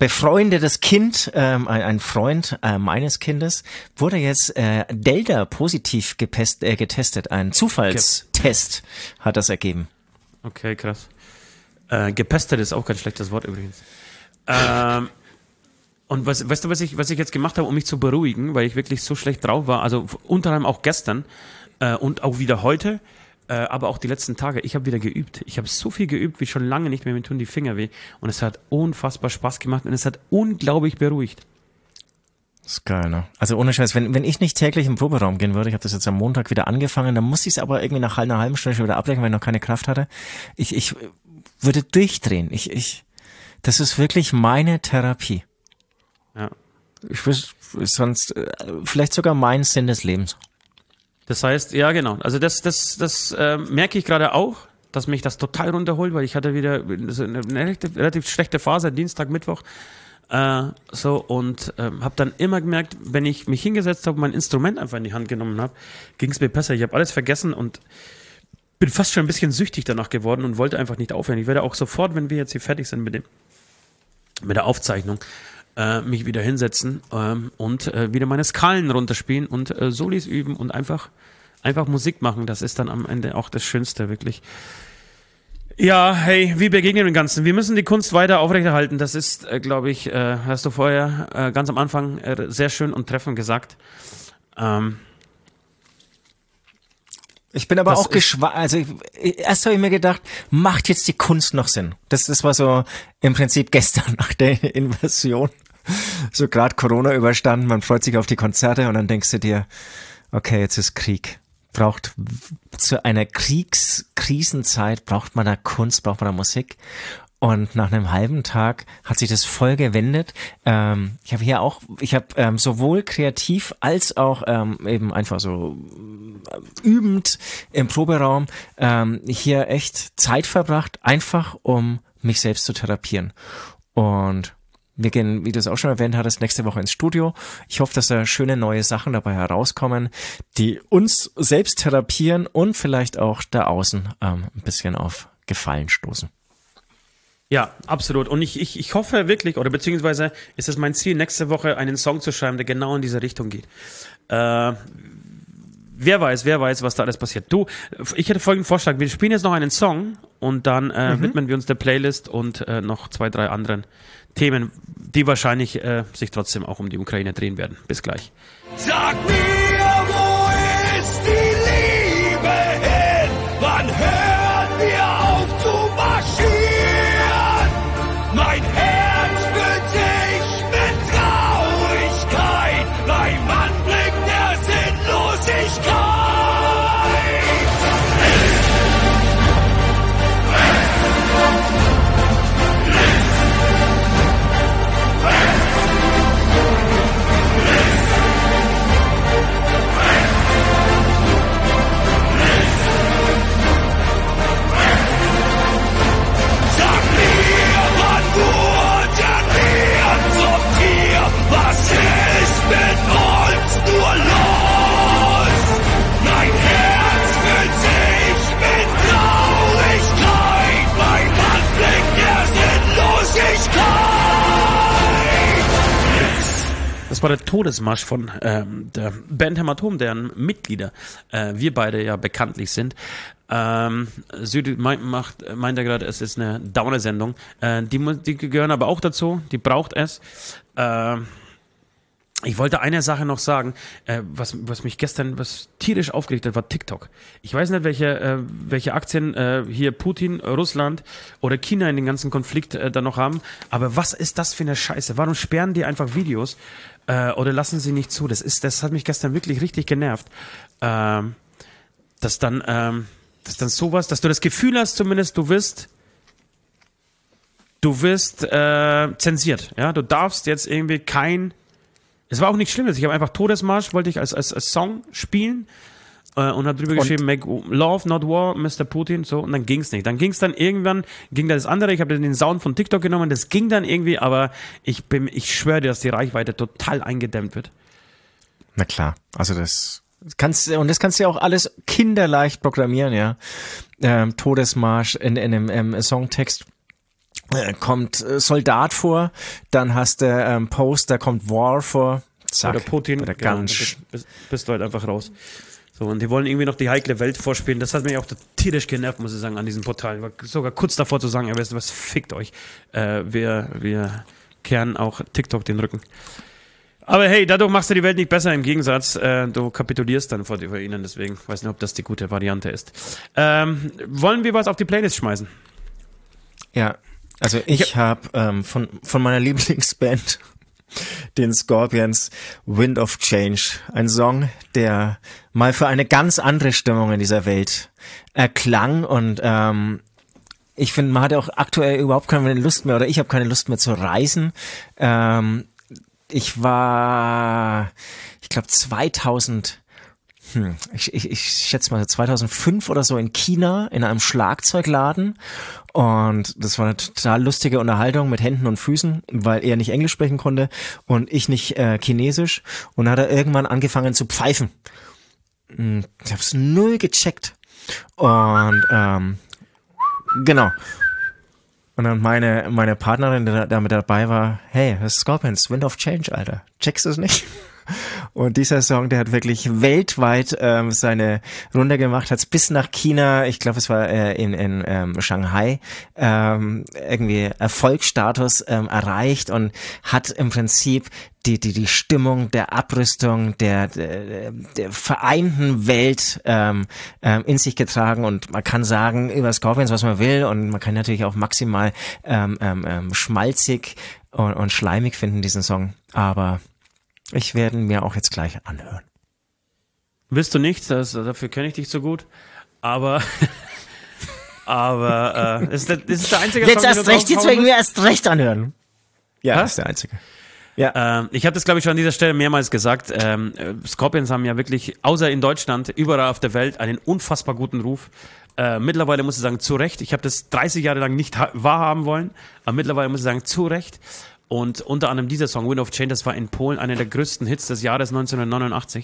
befreundetes Kind, ähm, ein, ein Freund äh, meines Kindes, wurde jetzt äh, Delta positiv gepest, äh, getestet. Ein Zufallstest hat das ergeben. Okay, krass. Äh, gepestet ist auch kein schlechtes Wort übrigens. Ähm, und was, weißt du, was ich, was ich jetzt gemacht habe, um mich zu beruhigen, weil ich wirklich so schlecht drauf war, also unter anderem auch gestern äh, und auch wieder heute, äh, aber auch die letzten Tage, ich habe wieder geübt. Ich habe so viel geübt, wie schon lange nicht mehr, mir tun die Finger weh. Und es hat unfassbar Spaß gemacht und es hat unglaublich beruhigt. Das ist geil, ne? Also ohne Scheiß, wenn, wenn ich nicht täglich im Proberaum gehen würde, ich habe das jetzt am Montag wieder angefangen, dann musste ich es aber irgendwie nach einer halben Stunde wieder abbrechen, weil ich noch keine Kraft hatte. Ich, ich würde durchdrehen. Ich, ich, das ist wirklich meine Therapie. Ja. Ich wüs, sonst, äh, vielleicht sogar mein Sinn des Lebens. Das heißt, ja genau, also das, das, das äh, merke ich gerade auch, dass mich das total runterholt, weil ich hatte wieder so eine relativ, relativ schlechte Phase, Dienstag, Mittwoch, äh, so und äh, habe dann immer gemerkt, wenn ich mich hingesetzt habe, mein Instrument einfach in die Hand genommen habe, ging es mir besser. Ich habe alles vergessen und bin fast schon ein bisschen süchtig danach geworden und wollte einfach nicht aufhören. Ich werde auch sofort, wenn wir jetzt hier fertig sind mit dem, mit der Aufzeichnung, äh, mich wieder hinsetzen ähm, und äh, wieder meine Skalen runterspielen und äh, Solis üben und einfach, einfach Musik machen. Das ist dann am Ende auch das Schönste, wirklich. Ja, hey, wie begegnen wir dem Ganzen? Wir müssen die Kunst weiter aufrechterhalten. Das ist, äh, glaube ich, äh, hast du vorher äh, ganz am Anfang äh, sehr schön und treffend gesagt. Ähm, Ich bin aber Das auch geschwach, also ich, erst habe ich mir gedacht, macht jetzt die Kunst noch Sinn? Das, das war so im Prinzip gestern nach der Invasion. So gerade Corona überstanden, man freut sich auf die Konzerte und dann denkst du dir, okay, jetzt ist Krieg. Braucht zu einer Kriegskrisenzeit, braucht man da Kunst, braucht man da Musik. Und nach einem halben Tag hat sich das voll gewendet. Ähm, ich habe hier auch, ich habe ähm, sowohl kreativ als auch ähm, eben einfach so äh, übend im Proberaum ähm, hier echt Zeit verbracht, einfach um mich selbst zu therapieren. Und wir gehen, wie du es auch schon erwähnt hattest, nächste Woche ins Studio. Ich hoffe, dass da schöne neue Sachen dabei herauskommen, die uns selbst therapieren und vielleicht auch da außen ähm, ein bisschen auf Gefallen stoßen. Ja, absolut. Und ich, ich, ich hoffe wirklich, oder beziehungsweise ist es mein Ziel, nächste Woche einen Song zu schreiben, der genau in diese Richtung geht. Äh, wer weiß, wer weiß, was da alles passiert. Du, ich hätte folgenden Vorschlag. Wir spielen jetzt noch einen Song und dann äh, mhm. widmen wir uns der Playlist und äh, noch zwei, drei anderen Themen, die wahrscheinlich äh, sich trotzdem auch um die Ukraine drehen werden. Bis gleich. Sag mir, wo ist die Liebe hin? Wann hören wir auf zu marschieren? Mein Herz füllt sich mit Traurigkeit beim Anblick der Sinnlosigkeit. Was ist mit uns nur los? Mein Herz füllt sich mit Traurigkeit beim Anblick der Sinnlosigkeit. Das war der Todesmarsch von ähm, der Band Hämatom, deren Mitglieder äh, wir beide ja bekanntlich sind. Ähm, Süd meint, macht, meint er gerade, es ist eine Downer-Sendung. Äh, die, die gehören aber auch dazu, die braucht es. Äh, Ich wollte eine Sache noch sagen, äh, was, was mich gestern was tierisch aufgeregt hat, war TikTok. Ich weiß nicht, welche, äh, welche Aktien äh, hier Putin, Russland oder China in den ganzen Konflikt äh, da noch haben, aber was ist das für eine Scheiße? Warum sperren die einfach Videos äh, oder lassen sie nicht zu? Das ist, das hat mich gestern wirklich richtig genervt. Ähm, dass dann, ähm, dass dann sowas, dass du das Gefühl hast zumindest, du wirst du wirst äh, zensiert. Ja, du darfst jetzt irgendwie kein. Es war auch nichts Schlimmes. Ich habe einfach Todesmarsch, wollte ich als, als, als Song spielen äh, und habe drüber und geschrieben, Make Love, not War, Mister Putin, so, und dann ging's nicht. Dann ging's dann irgendwann, ging da das andere, ich habe den Sound von TikTok genommen, das ging dann irgendwie, aber ich bin, ich schwöre dir, dass die Reichweite total eingedämmt wird. Na klar, also das kannst und das kannst du ja auch alles kinderleicht programmieren, ja. Ähm, Todesmarsch in, in einem ähm, Songtext. äh, kommt äh, Soldat vor, dann hast du ähm, Post, da kommt War vor. Zack, oder Putin, oder genau, ganz bist, bist, bist du halt einfach raus. So, und die wollen irgendwie noch die heikle Welt vorspielen. Das hat mich auch tierisch genervt, muss ich sagen, an diesem Portal. Ich war sogar kurz davor zu sagen, ja, weißt du was, fickt euch. Äh, wir, wir kehren auch TikTok den Rücken. Aber hey, dadurch machst du die Welt nicht besser, im Gegensatz, äh, du kapitulierst dann vor, vor ihnen, deswegen weiß nicht, ob das die gute Variante ist. Ähm, wollen wir was auf die Playlist schmeißen? Ja, also ich, ich habe ähm, von, von meiner Lieblingsband, den Scorpions, Wind of Change, ein Song, der mal für eine ganz andere Stimmung in dieser Welt erklang und ähm, ich finde, man hat ja auch aktuell überhaupt keine Lust mehr oder ich habe keine Lust mehr zu reisen. Ähm, ich war, ich glaube zweitausend, hm, ich, ich, ich schätze mal zweitausendfünf oder so in China in einem Schlagzeugladen. Und das war eine total lustige Unterhaltung mit Händen und Füßen, weil er nicht Englisch sprechen konnte und ich nicht äh, Chinesisch. Und dann hat er irgendwann angefangen zu pfeifen. Ich habe es null gecheckt. Und ähm, genau. Und dann meine meine Partnerin, die da mit dabei war, hey, das ist Scorpions, Wind of Change, Alter. Checkst du es nicht? Und dieser Song, der hat wirklich weltweit ähm, seine Runde gemacht, hat es bis nach China, ich glaube es war äh, in, in ähm, Shanghai, ähm, irgendwie Erfolgsstatus ähm, erreicht und hat im Prinzip die die die Stimmung der Abrüstung der der, der vereinten Welt ähm, ähm, in sich getragen und man kann sagen über Scorpions, was man will und man kann natürlich auch maximal ähm, ähm, schmalzig und, und schleimig finden, diesen Song, aber ich werde ihn mir auch jetzt gleich anhören. Willst du nicht, das, dafür kenne ich dich so gut, aber aber äh, ist, das, ist der einzige jetzt Song, erst recht, jetzt wegen mir erst recht anhören. Ja, Was? das ist der einzige. Ja. Ähm, ich habe das, glaube ich, schon an dieser Stelle mehrmals gesagt. Ähm, Scorpions haben ja wirklich, außer in Deutschland, überall auf der Welt einen unfassbar guten Ruf. Äh, mittlerweile muss ich sagen, zu Recht. Ich habe das dreißig Jahre lang nicht ha- wahrhaben wollen, aber mittlerweile muss ich sagen, zu Recht. Und unter anderem dieser Song, Wind of Change, das war in Polen einer der größten Hits des Jahres neunzehnhundertneunundachtzig.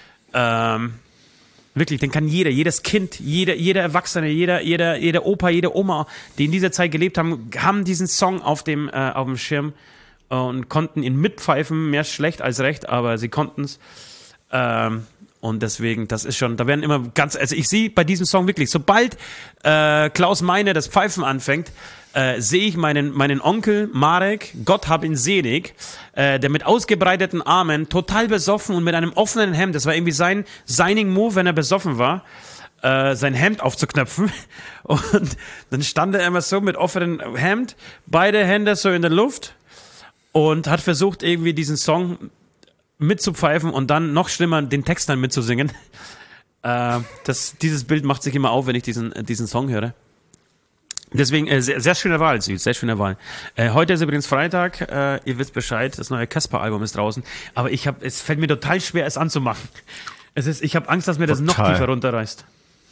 Ähm, wirklich, den kann jeder, jedes Kind, jeder, jeder Erwachsene, jeder, jeder, jeder Opa, jede Oma, die in dieser Zeit gelebt haben, haben diesen Song auf dem, äh, auf dem Schirm und konnten ihn mitpfeifen, mehr schlecht als recht, aber sie konnten es. Ähm, und deswegen, das ist schon, da werden immer ganz, also ich sehe bei diesem Song wirklich, sobald äh, Klaus Meine das Pfeifen anfängt, äh, sehe ich meinen, meinen Onkel Marek, Gott hab ihn selig, äh, der mit ausgebreiteten Armen, total besoffen und mit einem offenen Hemd, das war irgendwie sein Signing-Move, wenn er besoffen war, äh, sein Hemd aufzuknöpfen. Und dann stand er immer so mit offenem Hemd, beide Hände so in der Luft und hat versucht, irgendwie diesen Song mitzupfeifen und dann noch schlimmer den Text dann mitzusingen. Äh, das, dieses Bild macht sich immer auf, wenn ich diesen, diesen Song höre. Deswegen, äh, sehr, sehr schöne Wahl, Süd, sehr schöne Wahl. Äh, heute ist übrigens Freitag, äh, ihr wisst Bescheid, das neue Casper-Album ist draußen, aber ich hab, es fällt mir total schwer, es anzumachen. Es ist, ich habe Angst, dass mir das total. noch tiefer runterreißt.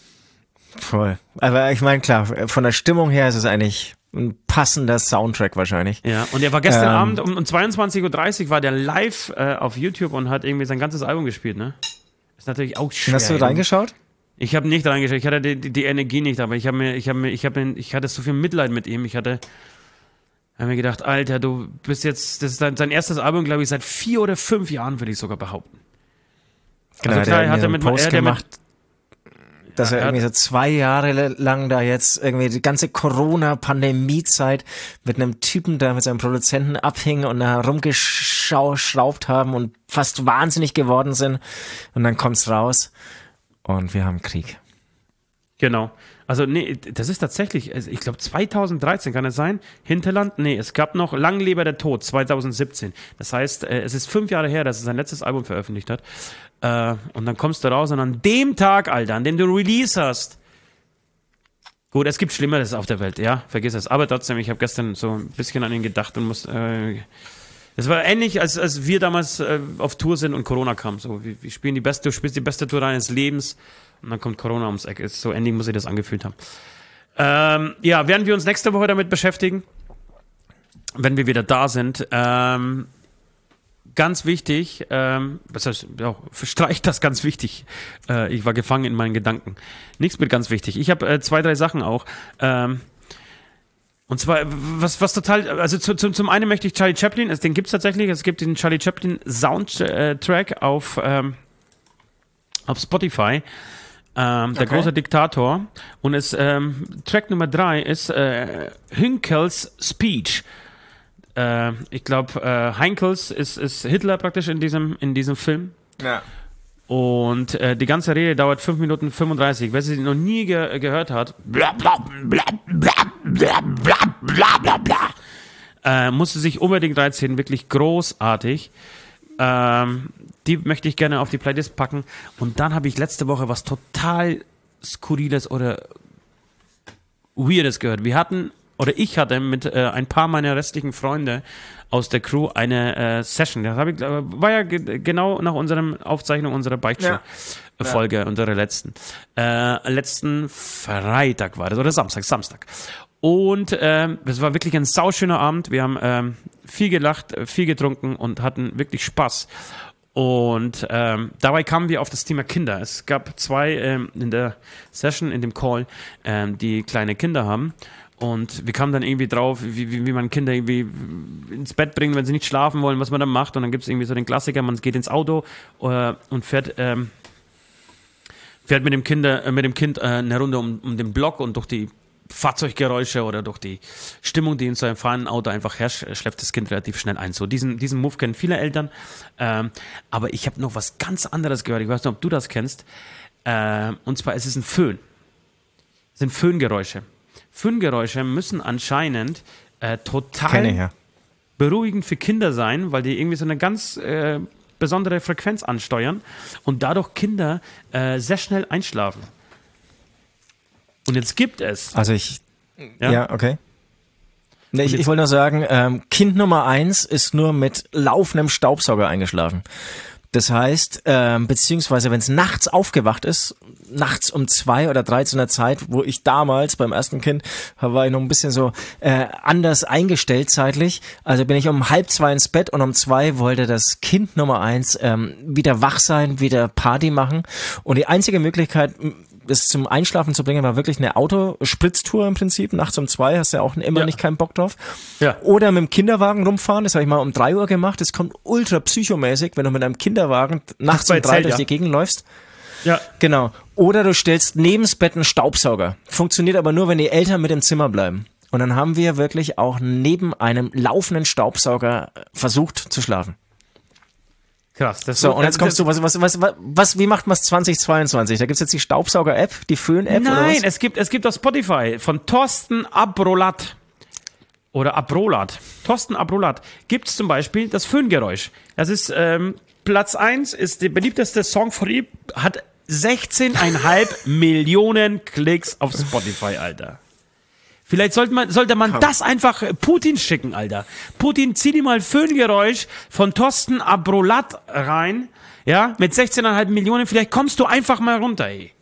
Voll. Aber ich meine, klar, von der Stimmung her ist es eigentlich ein passender Soundtrack wahrscheinlich. Ja, und er war gestern ähm, Abend um, um zweiundzwanzig Uhr dreißig war der live äh, auf YouTube und hat irgendwie sein ganzes Album gespielt, ne? Ist natürlich auch schwer. Hast du reingeschaut? Ich habe nicht reingeschaut, ich hatte die, die, die Energie nicht, aber ich habe mir, ich habe mir, ich habe, ich hatte so viel Mitleid mit ihm. Ich hatte, habe mir gedacht, Alter, du bist jetzt, das ist sein, sein erstes Album, glaube ich, seit vier oder fünf Jahren, würde ich sogar behaupten. Genau, also klar, der hat er mit Post er, gemacht, mit, dass ja, er irgendwie so zwei Jahre lang da jetzt irgendwie die ganze Corona-Pandemie-Zeit mit einem Typen da mit seinem Produzenten abhing und da rumgeschraubt haben und fast wahnsinnig geworden sind. Und dann kommt's raus. Und wir haben Krieg. Genau. Also, nee, das ist tatsächlich, ich glaube zweitausenddreizehn kann es sein. Hinterland, nee, es gab noch Lang lebe der Tod, zweitausendsiebzehn. Das heißt, es ist fünf Jahre her, dass er sein letztes Album veröffentlicht hat. Und dann kommst du raus und an dem Tag, Alter, an dem du Release hast. Gut, es gibt Schlimmeres auf der Welt, ja, vergiss es. Aber trotzdem, ich habe gestern so ein bisschen an ihn gedacht und muss. Äh, Das war ähnlich, als, als wir damals äh, auf Tour sind und Corona kam. So, wir, wir spielen die beste, du spielst die beste Tour deines Lebens und dann kommt Corona ums Eck. So ähnlich muss ich das angefühlt haben. Ähm, ja, werden wir uns nächste Woche damit beschäftigen, wenn wir wieder da sind. Ähm, ganz wichtig, ähm, was heißt, ja, streicht das ganz wichtig. Äh, ich war gefangen in meinen Gedanken. Nichts mit ganz wichtig. Ich habe äh, zwei, drei Sachen auch. Ähm, Und zwar, was, was total, also zu, zu, zum einen möchte ich Charlie Chaplin, also den gibt es tatsächlich, es gibt den Charlie Chaplin Soundtrack auf, ähm, auf Spotify, ähm, der Okay. große Diktator. Und es, ähm, Track Nummer drei ist äh, Henkels Speech. Äh, ich glaube, äh, Henkels ist, ist Hitler praktisch in diesem, in diesem Film. Ja. Und äh, die ganze Rede dauert fünf Minuten fünfunddreißig. Wer sie noch nie ge gehört hat, bla bla bla bla bla bla bla bla bla, äh, musste sich unbedingt reinziehen. Wirklich großartig. Ähm, die möchte ich gerne auf die Playlist packen. Und dann habe ich letzte Woche was total Skurriles oder Weirdes gehört. Wir hatten, oder ich hatte mit äh, ein paar meiner restlichen Freunde aus der Crew eine äh, Session. Das habe ich, äh, war ja ge genau nach unserer Aufzeichnung unserer Beichtstuhl-Folge, ja. unserer letzten. Äh, letzten Freitag war das, oder Samstag, Samstag. Und ähm, es war wirklich ein sauschöner Abend. Wir haben ähm, viel gelacht, viel getrunken und hatten wirklich Spaß. Und ähm, dabei kamen wir auf das Thema Kinder. Es gab zwei ähm, in der Session, in dem Call, ähm, die kleine Kinder haben. Und wir kamen dann irgendwie drauf, wie, wie, wie man Kinder irgendwie ins Bett bringt, wenn sie nicht schlafen wollen, was man dann macht. Und dann gibt es irgendwie so den Klassiker, man geht ins Auto äh, und fährt, ähm, fährt mit dem, Kinder, äh, mit dem Kind äh, eine Runde um, um den Block und durch die Fahrzeuggeräusche oder durch die Stimmung, die in so einem fahrenden Auto einfach herrscht, schläft das Kind relativ schnell ein. So diesen, diesen Move kennen viele Eltern. Ähm, aber ich habe noch was ganz anderes gehört. Ich weiß nicht, ob du das kennst. Äh, und zwar ist es ein Föhn. Es sind Föhngeräusche. Föhngeräusche müssen anscheinend äh, total ich, ja. beruhigend für Kinder sein, weil die irgendwie so eine ganz äh, besondere Frequenz ansteuern und dadurch Kinder äh, sehr schnell einschlafen. Und jetzt gibt es. Also ich, Ja? ja, okay. Nee, ich, jetzt- ich wollte nur sagen, ähm, Kind Nummer eins ist nur mit laufendem Staubsauger eingeschlafen. Das heißt, ähm, beziehungsweise wenn es nachts aufgewacht ist, nachts um zwei oder drei zu einer Zeit, wo ich damals beim ersten Kind, war ich noch ein bisschen so äh, anders eingestellt zeitlich. Also bin ich um halb zwei ins Bett und um zwei wollte das Kind Nummer eins ähm, wieder wach sein, wieder Party machen. Und die einzige Möglichkeit, das zum Einschlafen zu bringen, war wirklich eine Autospritztour im Prinzip. Nachts um zwei hast du ja auch immer Ja. nicht keinen Bock drauf. Ja. Oder mit dem Kinderwagen rumfahren, das habe ich mal um drei Uhr gemacht. Das kommt ultra psychomäßig, wenn du mit einem Kinderwagen nachts bei um drei Zelt, durch ja. die Gegend läufst. Ja. Genau. Oder du stellst neben's Bett einen Staubsauger. Funktioniert aber nur, wenn die Eltern mit im Zimmer bleiben. Und dann haben wir wirklich auch neben einem laufenden Staubsauger versucht zu schlafen. Krass. Das So, und jetzt kommst du, was, was, was, was, was wie macht man es zwanzig zweiundzwanzig? Da gibt's jetzt die Staubsauger-App, die Föhn-App oder Nein, was? es gibt, es gibt auf Spotify von Thorsten Abrolat oder Abrolat. Thorsten Abrolat gibt es zum Beispiel das Föhngeräusch. Das ist ähm, Platz eins, ist der beliebteste Song von ihm, hat sechzehn Komma fünf Millionen Klicks auf Spotify, Alter. Vielleicht sollte man, sollte man das einfach Putin schicken, Alter. Putin, zieh dir mal Föhngeräusch von Thorsten Abrolat rein, ja, mit sechzehn Komma fünf Millionen, vielleicht kommst du einfach mal runter, ey.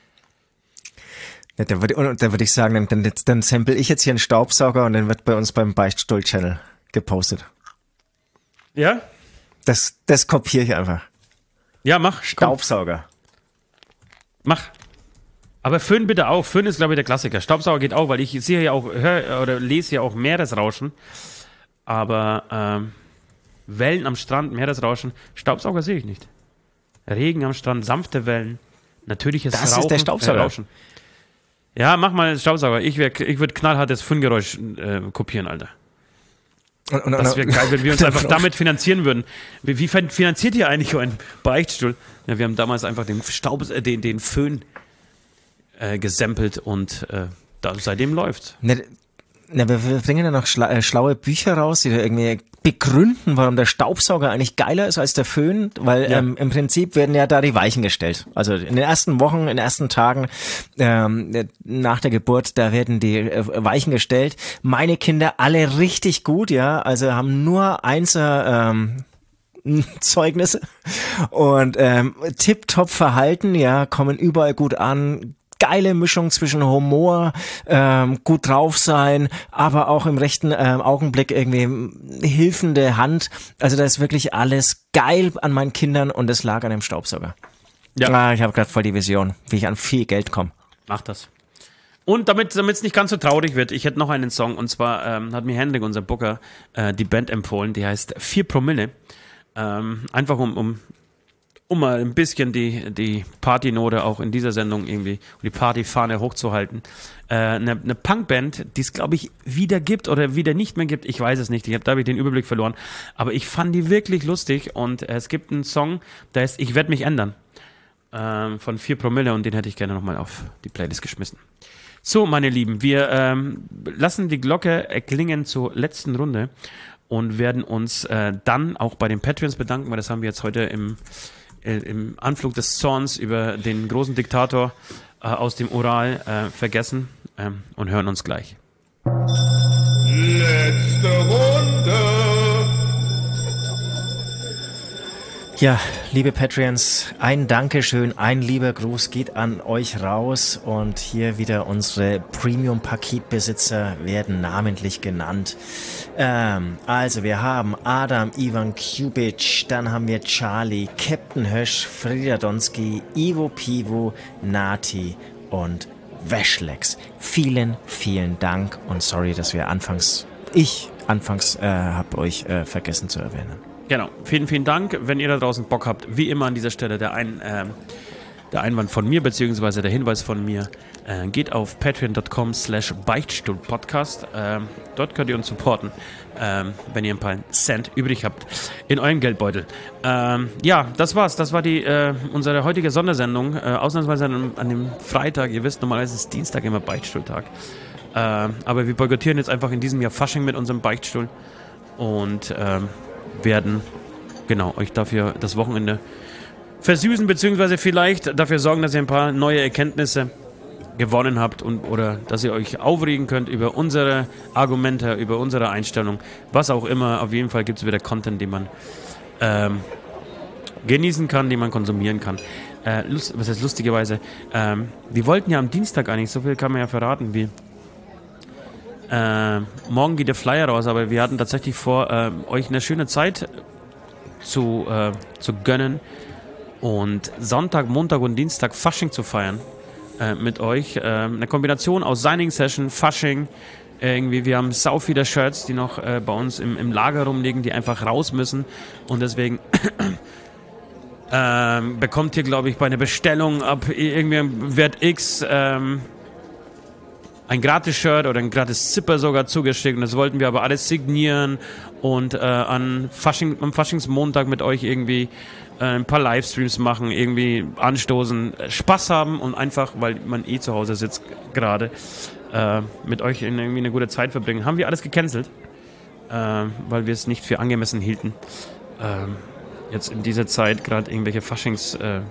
Ja, da würde da würd ich sagen, dann, dann, dann sample ich jetzt hier einen Staubsauger und dann wird bei uns beim Beichtstuhl-Channel gepostet. Ja? Das, das kopiere ich einfach. Ja, mach. Komm, Staubsauger. mach. Aber Föhn bitte auch. Föhn ist, glaube ich, der Klassiker. Staubsauger geht auch, weil ich sehe ja auch, hör, oder lese ja auch Meeresrauschen. Aber ähm, Wellen am Strand, Meeresrauschen, Staubsauger sehe ich nicht. Regen am Strand, sanfte Wellen, natürliches Das ist Rauchen, der Staubsauger. Äh, Rauschen. Ja, mach mal einen Staubsauger. Ich, wär, ich würde knallhartes Föhngeräusch äh, kopieren, Alter. Und, und, Das wäre geil, wenn wir uns einfach damit finanzieren würden. Wie, wie finanziert ihr eigentlich einen Beichtstuhl? Ja, wir haben damals einfach den Staub, äh, den, den Föhn äh, gesampelt und äh, da, seitdem läuft's. Ne, ne, wir, wir bringen ja noch schla äh, schlaue Bücher raus, die da irgendwie begründen, warum der Staubsauger eigentlich geiler ist als der Föhn, weil Ja. ähm, im Prinzip werden ja da die Weichen gestellt. Also in den ersten Wochen, in den ersten Tagen ähm, nach der Geburt, da werden die äh, Weichen gestellt. Meine Kinder alle richtig gut, ja, also haben nur Einser ähm, Zeugnisse und ähm, tipptopp Verhalten, ja, kommen überall gut an. Geile Mischung zwischen Humor, ähm, gut drauf sein, aber auch im rechten ähm, Augenblick irgendwie hilfende Hand. Also da ist wirklich alles geil an meinen Kindern und es lag an dem Staubsauger. Ja. Ah, ich habe gerade voll die Vision, wie ich an viel Geld komme. Mach das. Und damit es nicht ganz so traurig wird, ich hätte noch einen Song, und zwar ähm, hat mir Hendrik, unser Booker, äh, die Band empfohlen, die heißt vier Promille. Ähm, einfach um, um, um mal ein bisschen die, die Partynote auch in dieser Sendung irgendwie, um die Partyfahne hochzuhalten. Äh, eine, eine Punkband, die es, glaube ich, wieder gibt oder wieder nicht mehr gibt, ich weiß es nicht, ich hab, da habe ich den Überblick verloren, aber ich fand die wirklich lustig, und äh, es gibt einen Song, der heißt Ich werde mich ändern, ähm, von vier Promille, und den hätte ich gerne nochmal auf die Playlist geschmissen. So, meine Lieben, wir ähm, lassen die Glocke erklingen zur letzten Runde und werden uns äh, dann auch bei den Patreons bedanken, weil das haben wir jetzt heute im, äh, im Anflug des Zorns über den großen Diktator äh, aus dem Ural äh, vergessen, ähm, und hören uns gleich. Letzte Runde. Ja, liebe Patreons, ein Dankeschön, ein lieber Gruß geht an euch raus, und hier wieder unsere Premium-Paketbesitzer werden namentlich genannt. Ähm, also wir haben Adam Ivan Kubic, dann haben wir Charlie, Captain Hösch, Frieda Donski, Ivo Pivo, Nati und Wäschlex. Vielen, vielen Dank, und sorry, dass wir anfangs, ich anfangs äh, habe euch äh, vergessen zu erwähnen. Genau, vielen, vielen Dank. Wenn ihr da draußen Bock habt, wie immer an dieser Stelle der, Ein, äh, der Einwand von mir, beziehungsweise der Hinweis von mir, äh, geht auf patreon.com slash Beichtstuhlpodcast. Äh, dort könnt ihr uns supporten, äh, wenn ihr ein paar Cent übrig habt in eurem Geldbeutel. Äh, ja, das war's. Das war die äh, unsere heutige Sondersendung. Äh, ausnahmsweise an, an dem Freitag. Ihr wisst, normalerweise ist Dienstag immer Beichtstuhltag. Äh, aber wir boykottieren jetzt einfach in diesem Jahr Fasching mit unserem Beichtstuhl. Und ähm, werden, genau, euch dafür das Wochenende versüßen, beziehungsweise vielleicht dafür sorgen, dass ihr ein paar neue Erkenntnisse gewonnen habt, und oder dass ihr euch aufregen könnt über unsere Argumente, über unsere Einstellung, was auch immer. Auf jeden Fall gibt es wieder Content, den man ähm, genießen kann, den man konsumieren kann. Äh, lust, was heißt lustigerweise? Ähm, wir wollten ja am Dienstag eigentlich, so viel kann man ja verraten, wie Äh, morgen geht der Flyer raus, aber wir hatten tatsächlich vor, äh, euch eine schöne Zeit zu, äh, zu gönnen und Sonntag, Montag und Dienstag Fasching zu feiern äh, mit euch. Äh, eine Kombination aus Signing Session, Fasching, äh, irgendwie, wir haben sau viele Shirts, die noch äh, bei uns im, im Lager rumliegen, die einfach raus müssen, und deswegen äh, bekommt ihr, glaube ich, bei einer Bestellung ab irgendwie Wert X ähm, ein Gratis-Shirt oder ein Gratis-Zipper sogar zugeschickt, und das wollten wir aber alles signieren und äh, an Fasching, am Faschingsmontag mit euch irgendwie äh, ein paar Livestreams machen, irgendwie anstoßen, Spaß haben und einfach, weil man eh zu Hause sitzt gerade, äh, mit euch in irgendwie eine gute Zeit verbringen. Haben wir alles gecancelt, äh, weil wir es nicht für angemessen hielten, äh, jetzt in dieser Zeit gerade irgendwelche Faschingspartys,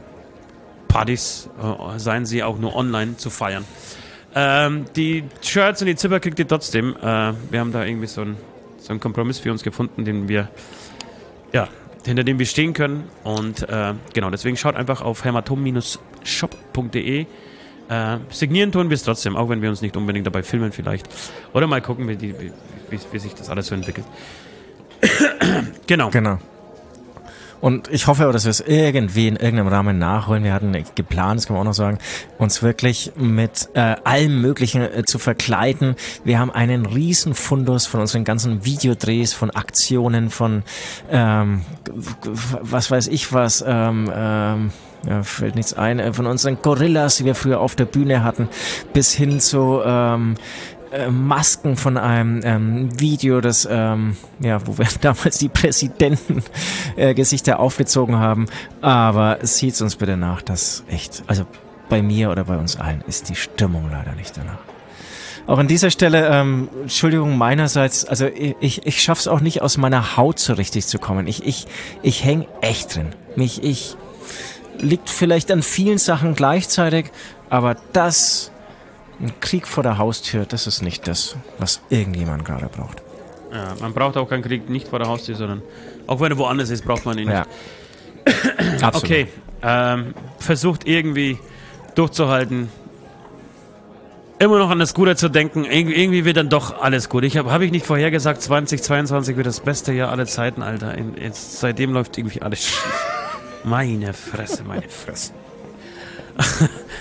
äh, seien sie auch nur online, zu feiern. Ähm, die Shirts und die Zipper kriegt ihr trotzdem. Äh, wir haben da irgendwie so, ein, so einen Kompromiss für uns gefunden, den wir, ja, hinter dem wir stehen können. Und äh, genau, deswegen schaut einfach auf hämatom Shop punkt de. Äh, signieren tun wir es trotzdem, auch wenn wir uns nicht unbedingt dabei filmen vielleicht. Oder mal gucken, wie, die, wie, wie, wie sich das alles so entwickelt. Genau. Genau. Und ich hoffe, dass wir es irgendwie in irgendeinem Rahmen nachholen. Wir hatten geplant, das kann man auch noch sagen, uns wirklich mit äh, allem Möglichen äh, zu verkleiden. Wir haben einen riesen Fundus von unseren ganzen Videodrehs, von Aktionen, von ähm, was weiß ich was, ähm, ähm, ja, fällt nichts ein, äh, von unseren Gorillas, die wir früher auf der Bühne hatten, bis hin zu ähm, Masken von einem ähm, Video, das ähm, ja, wo wir damals die Präsidenten äh, Gesichter aufgezogen haben, aber sieht's uns bitte nach, dass echt, also bei mir oder bei uns allen ist die Stimmung leider nicht danach. Auch an dieser Stelle, ähm, Entschuldigung meinerseits, also ich, ich schaff's auch nicht, aus meiner Haut so richtig zu kommen. Ich, ich, ich häng echt drin. Mich, ich, liegt vielleicht an vielen Sachen gleichzeitig, aber das, ein Krieg vor der Haustür, das ist nicht das, was irgendjemand gerade braucht. Ja, man braucht auch keinen Krieg nicht vor der Haustür, sondern auch wenn er woanders ist, braucht man ihn nicht. Ja. Absolut. Okay, ähm, versucht irgendwie durchzuhalten, immer noch an das Gute zu denken. Ir- irgendwie wird dann doch alles gut. Ich habe hab ich nicht vorhergesagt, zwanzig zweiundzwanzig wird das beste Jahr aller Zeiten, Alter. In, jetzt, seitdem läuft irgendwie alles schief. Meine Fresse, meine Fresse.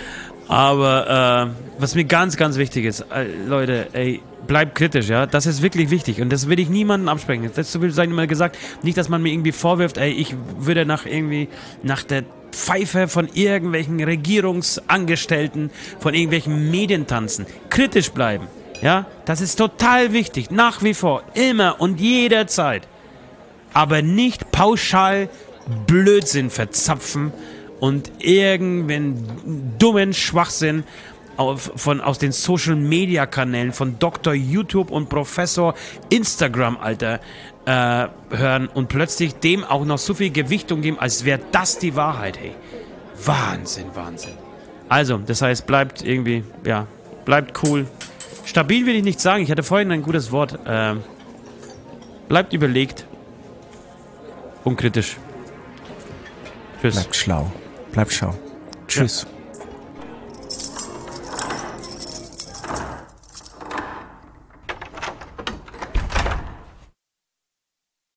Aber äh, was mir ganz, ganz wichtig ist, äh, Leute, ey, bleibt kritisch, ja. Das ist wirklich wichtig und das will ich niemandem absprechen. Das will sein immer gesagt, nicht, dass man mir irgendwie vorwirft, ey, ich würde nach irgendwie nach der Pfeife von irgendwelchen Regierungsangestellten, von irgendwelchen Medien tanzen. Kritisch bleiben, ja. Das ist total wichtig, nach wie vor, immer und jederzeit. Aber nicht pauschal Blödsinn verzapfen und irgendeinen dummen Schwachsinn auf, von, aus den Social-Media-Kanälen von Doktor YouTube und Professor Instagram, Alter, äh, hören und plötzlich dem auch noch so viel Gewichtung geben, als wäre das die Wahrheit, hey. Wahnsinn, Wahnsinn. Also, das heißt, bleibt irgendwie, ja, bleibt cool. Stabil will ich nicht sagen, ich hatte vorhin ein gutes Wort. Äh, bleibt überlegt und kritisch. Tschüss. Bleibt schlau. Bleibt schlau. Tschüss. Ja.